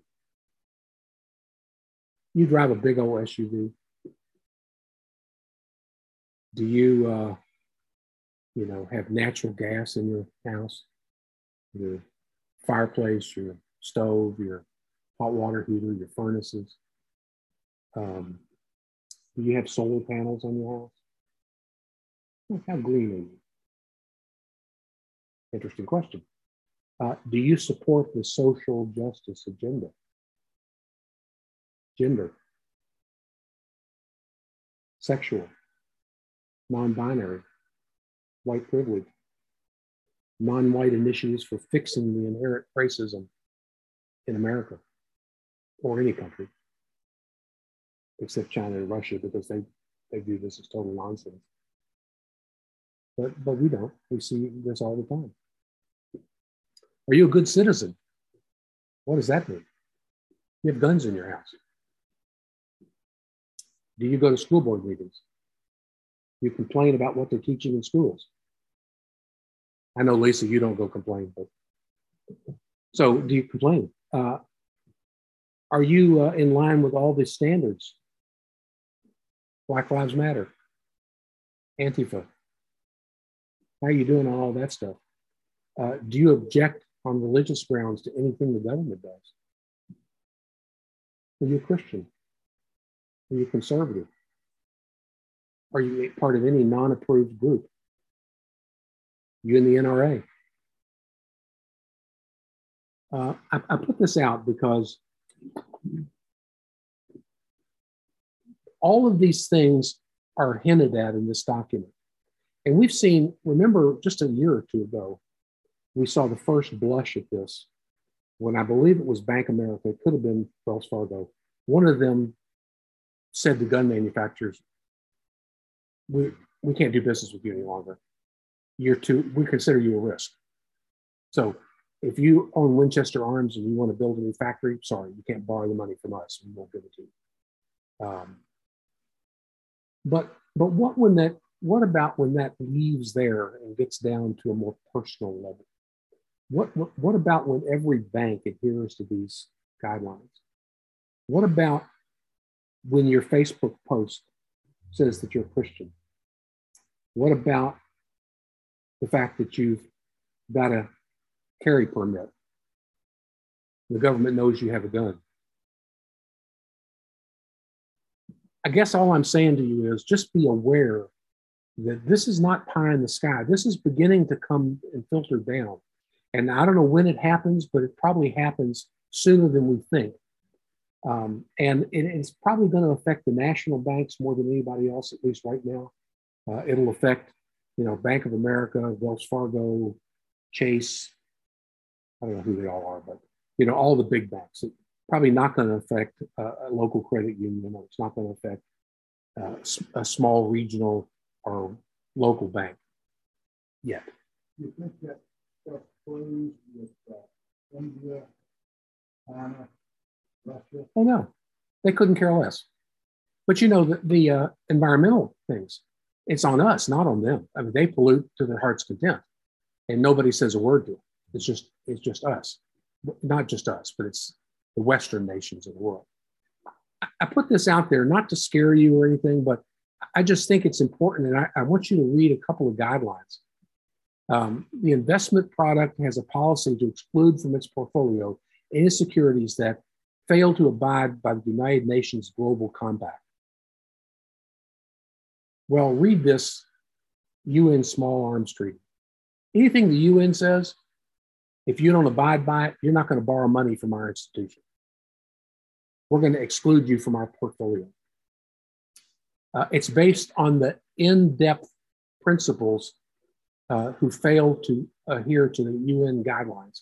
You drive a big old S U V. Do you, uh, you know, have natural gas in your house? Your fireplace, your stove, your hot water heater, your furnaces? Um, do you have solar panels on your house? How green are you? Interesting question. Uh, do you support the social justice agenda? Gender, sexual, non-binary, white privilege, non-white initiatives for fixing the inherent racism in America or any country, except China and Russia, because they, they view this as total nonsense. But, but we don't. We see this all the time. Are you a good citizen? What does that mean? You have guns in your house. Do you go to school board meetings? You complain about what they're teaching in schools. I know, Lisa, you don't go complain, but so do you complain? Uh, are you uh, in line with all these standards? Black Lives Matter, Antifa, How are you doing on all that stuff? Uh, do you object on religious grounds to anything the government does? Are you a Christian? Are you conservative? Are you part of any non-approved group? You in the N R A? Uh, I, I put this out because all of these things are hinted at in this document. And we've seen, remember just a year or two ago, we saw the first blush at this when I believe it was Bank of America, it could have been Wells Fargo. One of them said to gun manufacturers, we, we can't do business with you any longer. You're too, we consider you a risk. So if you own Winchester Arms and you want to build a new factory, sorry, you can't borrow the money from us. We won't give it to you. Um, but but what when that what about when that leaves there and gets down to a more personal level? What, what, what about when every bank adheres to these guidelines? What about when your Facebook post says that you're a Christian? What about the fact that you've got a carry permit? The government knows you have a gun. I guess all I'm saying to you is just be aware that this is not pie in the sky. This is beginning to come and filter down. And I don't know when it happens, but it probably happens sooner than we think. Um, and it, it's probably going to affect the national banks more than anybody else, at least right now. Uh, it'll affect, you know, Bank of America, Wells Fargo, Chase. I don't know who they all are, but, you know, all the big banks. It's probably not going to affect uh, a local credit union, or it's not going to affect uh, a small regional or local bank yet. You think that stuff plays with uh, India, China, Russia? Oh, no, they couldn't care less. But, you know, the, the uh, environmental things, it's on us, not on them. I mean, they pollute to their heart's content, and nobody says a word to them. It's just, it's just us, not just us, but it's the Western nations of the world. I, I put this out there not to scare you or anything, but I just think it's important, and I, I want you to read a couple of guidelines. Um, the investment product has a policy to exclude from its portfolio any securities that fail to abide by the United Nations Global Compact. Well, read this U N Small Arms Treaty. Anything the U N says, if you don't abide by it, you're not going to borrow money from our institution. We're going to exclude you from our portfolio. Uh, it's based on the in-depth principles uh, who fail to adhere to the U N guidelines.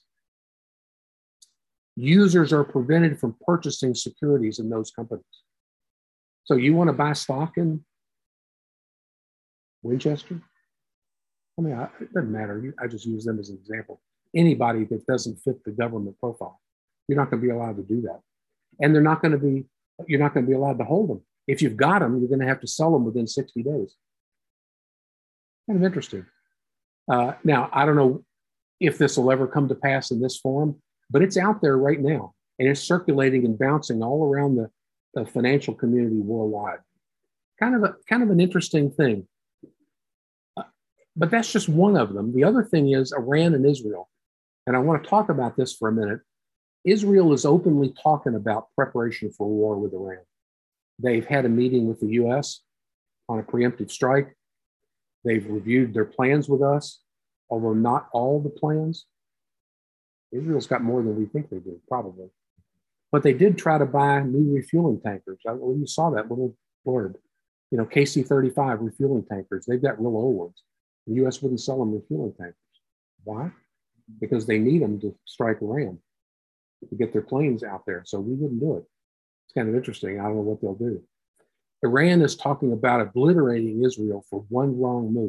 Users are prevented from purchasing securities in those companies. So you want to buy stock in Winchester? I mean, I, it doesn't matter. I just use them as an example. Anybody that doesn't fit the government profile, you're not going to be allowed to do that. And they're not going to be, you're not going to be allowed to hold them. If you've got them, you're going to have to sell them within sixty days. Kind of interesting. Uh, now, I don't know if this will ever come to pass in this form, but it's out there right now, and it's circulating and bouncing all around the, the financial community worldwide. Kind of a kind of an interesting thing. Uh, but that's just one of them. The other thing is Iran and Israel. And I want to talk about this for a minute. Israel is openly talking about preparation for war with Iran. They've had a meeting with the U S on a preemptive strike. They've reviewed their plans with us, although not all the plans. Israel's got more than we think they do, probably. But they did try to buy new refueling tankers. I believe you saw that little blurb. You know, K C thirty-five refueling tankers. They've got real old ones. The U S wouldn't sell them refueling tankers. Why? Because they need them to strike Iran, to get their planes out there. So we wouldn't do it. It's kind of interesting. I don't know what they'll do. Iran is talking about obliterating Israel for one wrong move.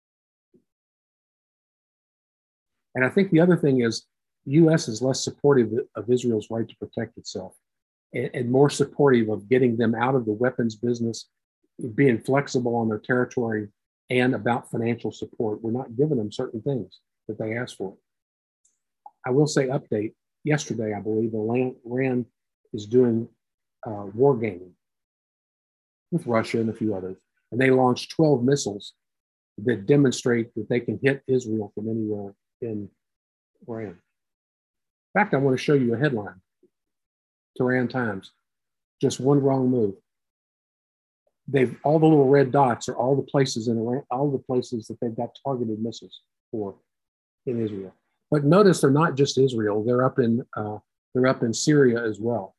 And I think the other thing is the U S is less supportive of Israel's right to protect itself, and, and more supportive of getting them out of the weapons business, being flexible on their territory, and about financial support. We're not giving them certain things that they ask for. I will say update. Yesterday, I believe, Iran is doing uh, war gaming with Russia and a few others. And they launched twelve missiles that demonstrate that they can hit Israel from anywhere in Iran. In fact, I want to show you a headline. Tehran Times, just one wrong move. They've all the little red dots are all the places in Iran, all the places that they've got targeted missiles for in Israel. But notice they're not just Israel; they're up in uh, they're up in Syria as well.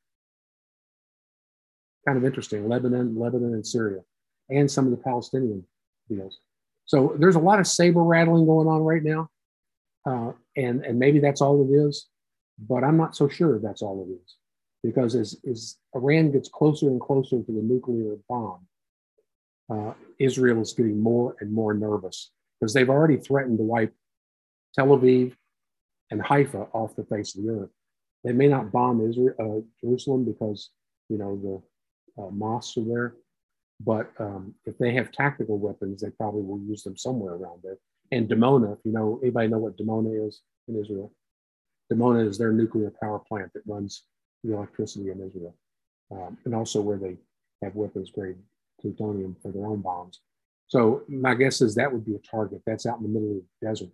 Kind of interesting, Lebanon, Lebanon, and Syria, and some of the Palestinian deals. So there's a lot of saber rattling going on right now, uh, and and maybe that's all it is, but I'm not so sure that's all it is, because as as Iran gets closer and closer to the nuclear bomb, uh, Israel is getting more and more nervous because they've already threatened to wipe Tel Aviv and Haifa off the face of the earth. They may not bomb Israel, uh, Jerusalem because you know the uh, mosques are there, but um, if they have tactical weapons, they probably will use them somewhere around there. And Dimona, if you know, anybody know what Dimona is in Israel? Dimona is their nuclear power plant that runs the electricity in Israel, um, and also where they have weapons grade plutonium for their own bombs. So my guess is that would be a target. That's out in the middle of the desert.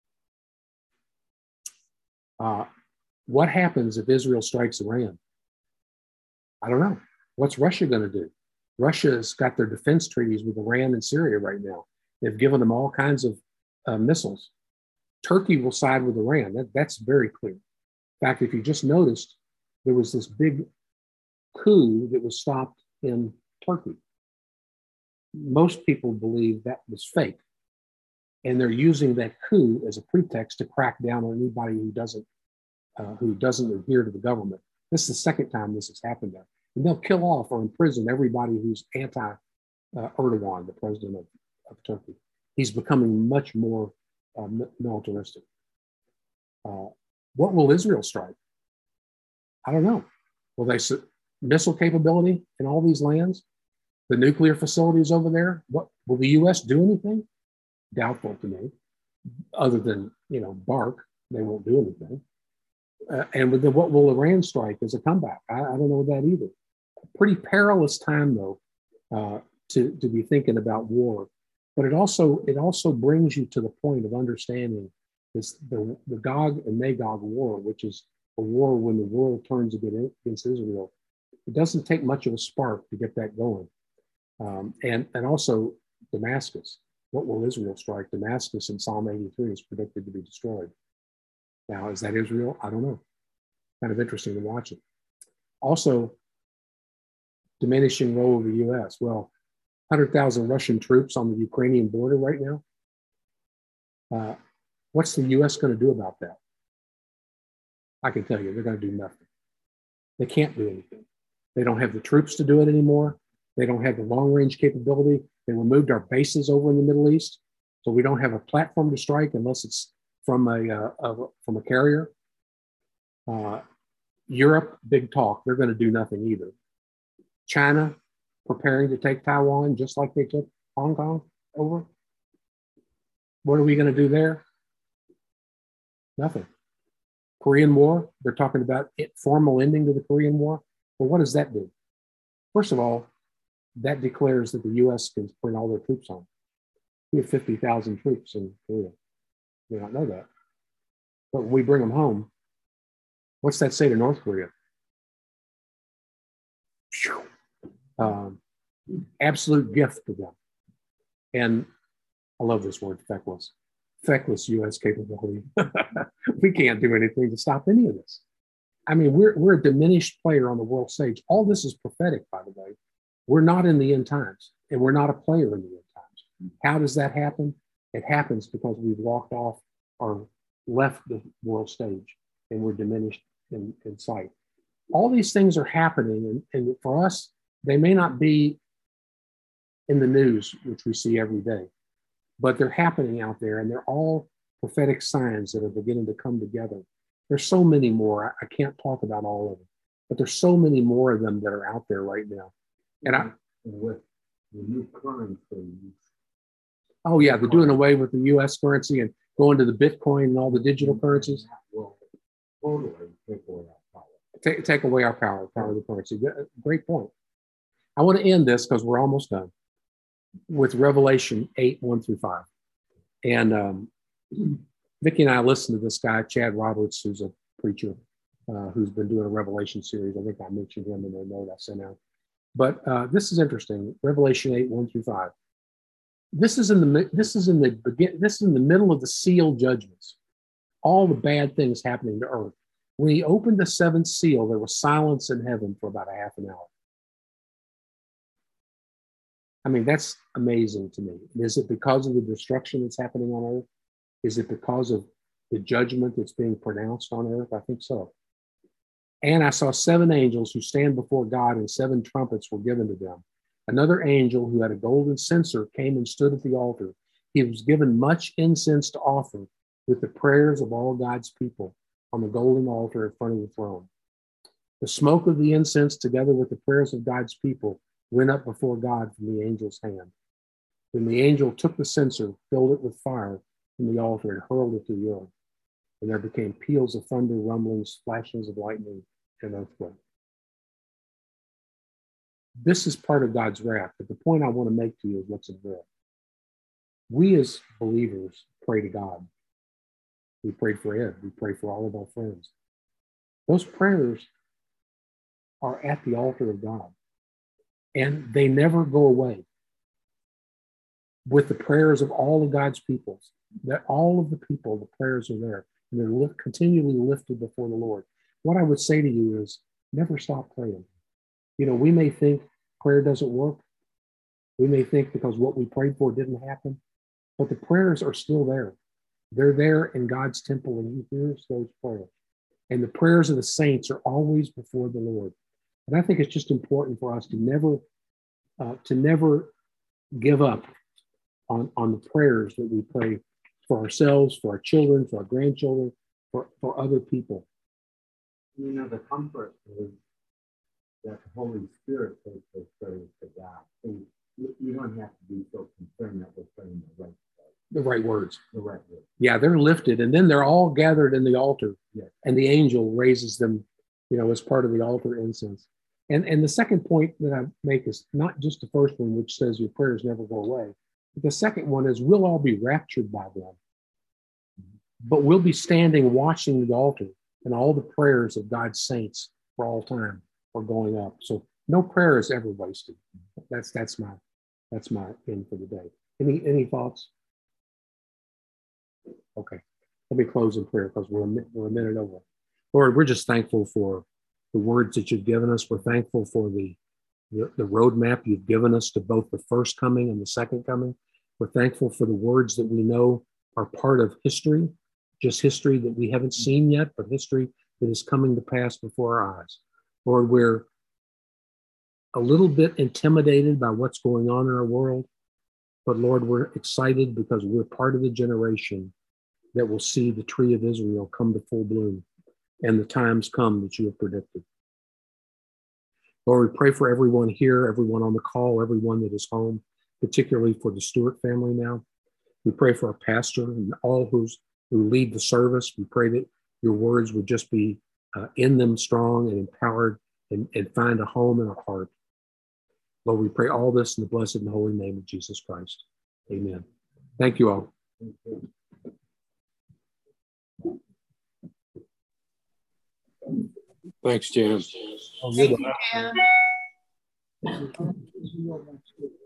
Uh, what happens if Israel strikes Iran? I don't know. What's Russia going to do? Russia's got their defense treaties with Iran and Syria right now. They've given them all kinds of uh, missiles. Turkey will side with Iran. That, that's very clear. In fact, if you just noticed, there was this big coup that was stopped in Turkey. Most people believe that was fake. And they're using that coup as a pretext to crack down on anybody who doesn't uh, who doesn't adhere to the government. This is the second time this has happened there. And they'll kill off or imprison everybody who's anti uh, Erdogan, the president of, of Turkey. He's becoming much more uh, militaristic. Uh, what will Israel strike? I don't know. Will they su- missile capability in all these lands? The nuclear facilities over there? What will the U S do anything? Doubtful to me. Other than you know bark, they won't do anything. Uh, and with the, what will Iran strike as a comeback? I, I don't know that either. Pretty perilous time though uh, to to be thinking about war, but it also it also brings you to the point of understanding this the, the Gog and Magog war, which is a war when the world turns against Israel. It doesn't take much of a spark to get that going, um, and and also Damascus. What will Israel strike? Damascus in Psalm eighty-three is predicted to be destroyed. Now, is that Israel? I don't know. Kind of interesting to watch it. Also, diminishing role of the U S. Well, one hundred thousand Russian troops on the Ukrainian border right now. Uh, what's the U S going to do about that? I can tell you, they're going to do nothing. They can't do anything. They don't have the troops to do it anymore. They don't have the long-range capability. They removed our bases over in the Middle East, so we don't have a platform to strike unless it's from a, uh, a from a carrier. Uh, Europe, big talk. They're going to do nothing either. China, preparing to take Taiwan just like they took Hong Kong over. What are we going to do there? Nothing. Korean War, they're talking about it, formal ending to the Korean War. Well, what does that do? First of all, that declares that the U S can bring all their troops on. We have fifty thousand troops in Korea. We don't know that. But when we bring them home, what's that say to North Korea? Um, absolute gift to them. And I love this word, feckless. Feckless U S capability. We can't do anything to stop any of this. I mean, we're, we're a diminished player on the world stage. All this is prophetic, by the way. We're not in the end times, and we're not a player in the end times. How does that happen? It happens because we've walked off or left the world stage, and we're diminished in, in sight. All these things are happening, and, and for us, they may not be in the news, which we see every day, but they're happening out there, and they're all prophetic signs that are beginning to come together. There's so many more. I, I can't talk about all of them, but there's so many more of them that are out there right now. And I, with the new currency. oh yeah, they're doing away with the U S currency and going to the Bitcoin and all the digital currencies. Will totally take away our power. Take, take away our power, power of the currency. Great point. I want to end this because we're almost done. with Revelation eight, one through five. And um, Vicki and I listened to this guy, Chad Roberts, who's a preacher, uh, who's been doing a Revelation series. I think I mentioned him in the note I sent out. But uh, this is interesting. Revelation eight, one through five. This is in the this is in the begin. This is in the middle of the seal judgments. All the bad things happening to earth. When he opened the seventh seal, there was silence in heaven for about a half an hour. I mean, that's amazing to me. Is it because of the destruction that's happening on earth? Is it because of the judgment that's being pronounced on earth? I think so. And I saw seven angels who stand before God, and seven trumpets were given to them. Another angel who had a golden censer came and stood at the altar. He was given much incense to offer with the prayers of all God's people on the golden altar in front of the throne. The smoke of the incense, together with the prayers of God's people, went up before God from the angel's hand. Then the angel took the censer, filled it with fire from the altar, and hurled it to the earth. And there became peals of thunder, rumblings, flashings of lightning, and earthquake. This is part of God's wrath. But the point I want to make to you is what's in there. We as believers pray to God. We prayed for Ed. We pray for all of our friends. Those prayers are at the altar of God. And they never go away. With the prayers of all of God's people, that all of the people, the prayers are there. And they're lift, continually lifted before the Lord. What I would say to you is never stop praying. You know, we may think prayer doesn't work. We may think because what we prayed for didn't happen, but the prayers are still there. They're there in God's temple, and he hears those prayers. And the prayers of the saints are always before the Lord. And I think it's just important for us to never, uh, to never give up on, on the prayers that we pray for ourselves, for our children, for our grandchildren, for, for other people. You know, the comfort is that the Holy Spirit takes those prayers to God. So you, you don't have to be so concerned that we're praying the right way. The right words. The right words. Yeah, they're lifted, and then they're all gathered in the altar, yes. And the angel raises them, you know, as part of the altar incense. And, and the second point that I make is not just the first one, which says your prayers never go away. But the second one is we'll all be raptured by them. But we'll be standing watching the altar, and all the prayers of God's saints for all time are going up. So no prayer is ever wasted. That's that's my that's my end for the day. Any any thoughts? Okay, let me close in prayer because we're a, we're a minute over. Lord, we're just thankful for the words that you've given us. We're thankful for the the, the roadmap you've given us to both the first coming and the second coming. We're thankful for the words that we know are part of history. Just history that we haven't seen yet, but history that is coming to pass before our eyes. Lord, we're a little bit intimidated by what's going on in our world, but Lord, we're excited because we're part of the generation that will see the tree of Israel come to full bloom and the times come that you have predicted. Lord, we pray for everyone here, everyone on the call, everyone that is home, particularly for the Stewart family now. We pray for our pastor and all who's who lead the service. We pray that your words would just be uh, in them strong and empowered and, and find a home in our heart. Lord, we pray all this in the blessed and holy name of Jesus Christ. Amen. Thank you all. Thanks, James. Thank you, Jim.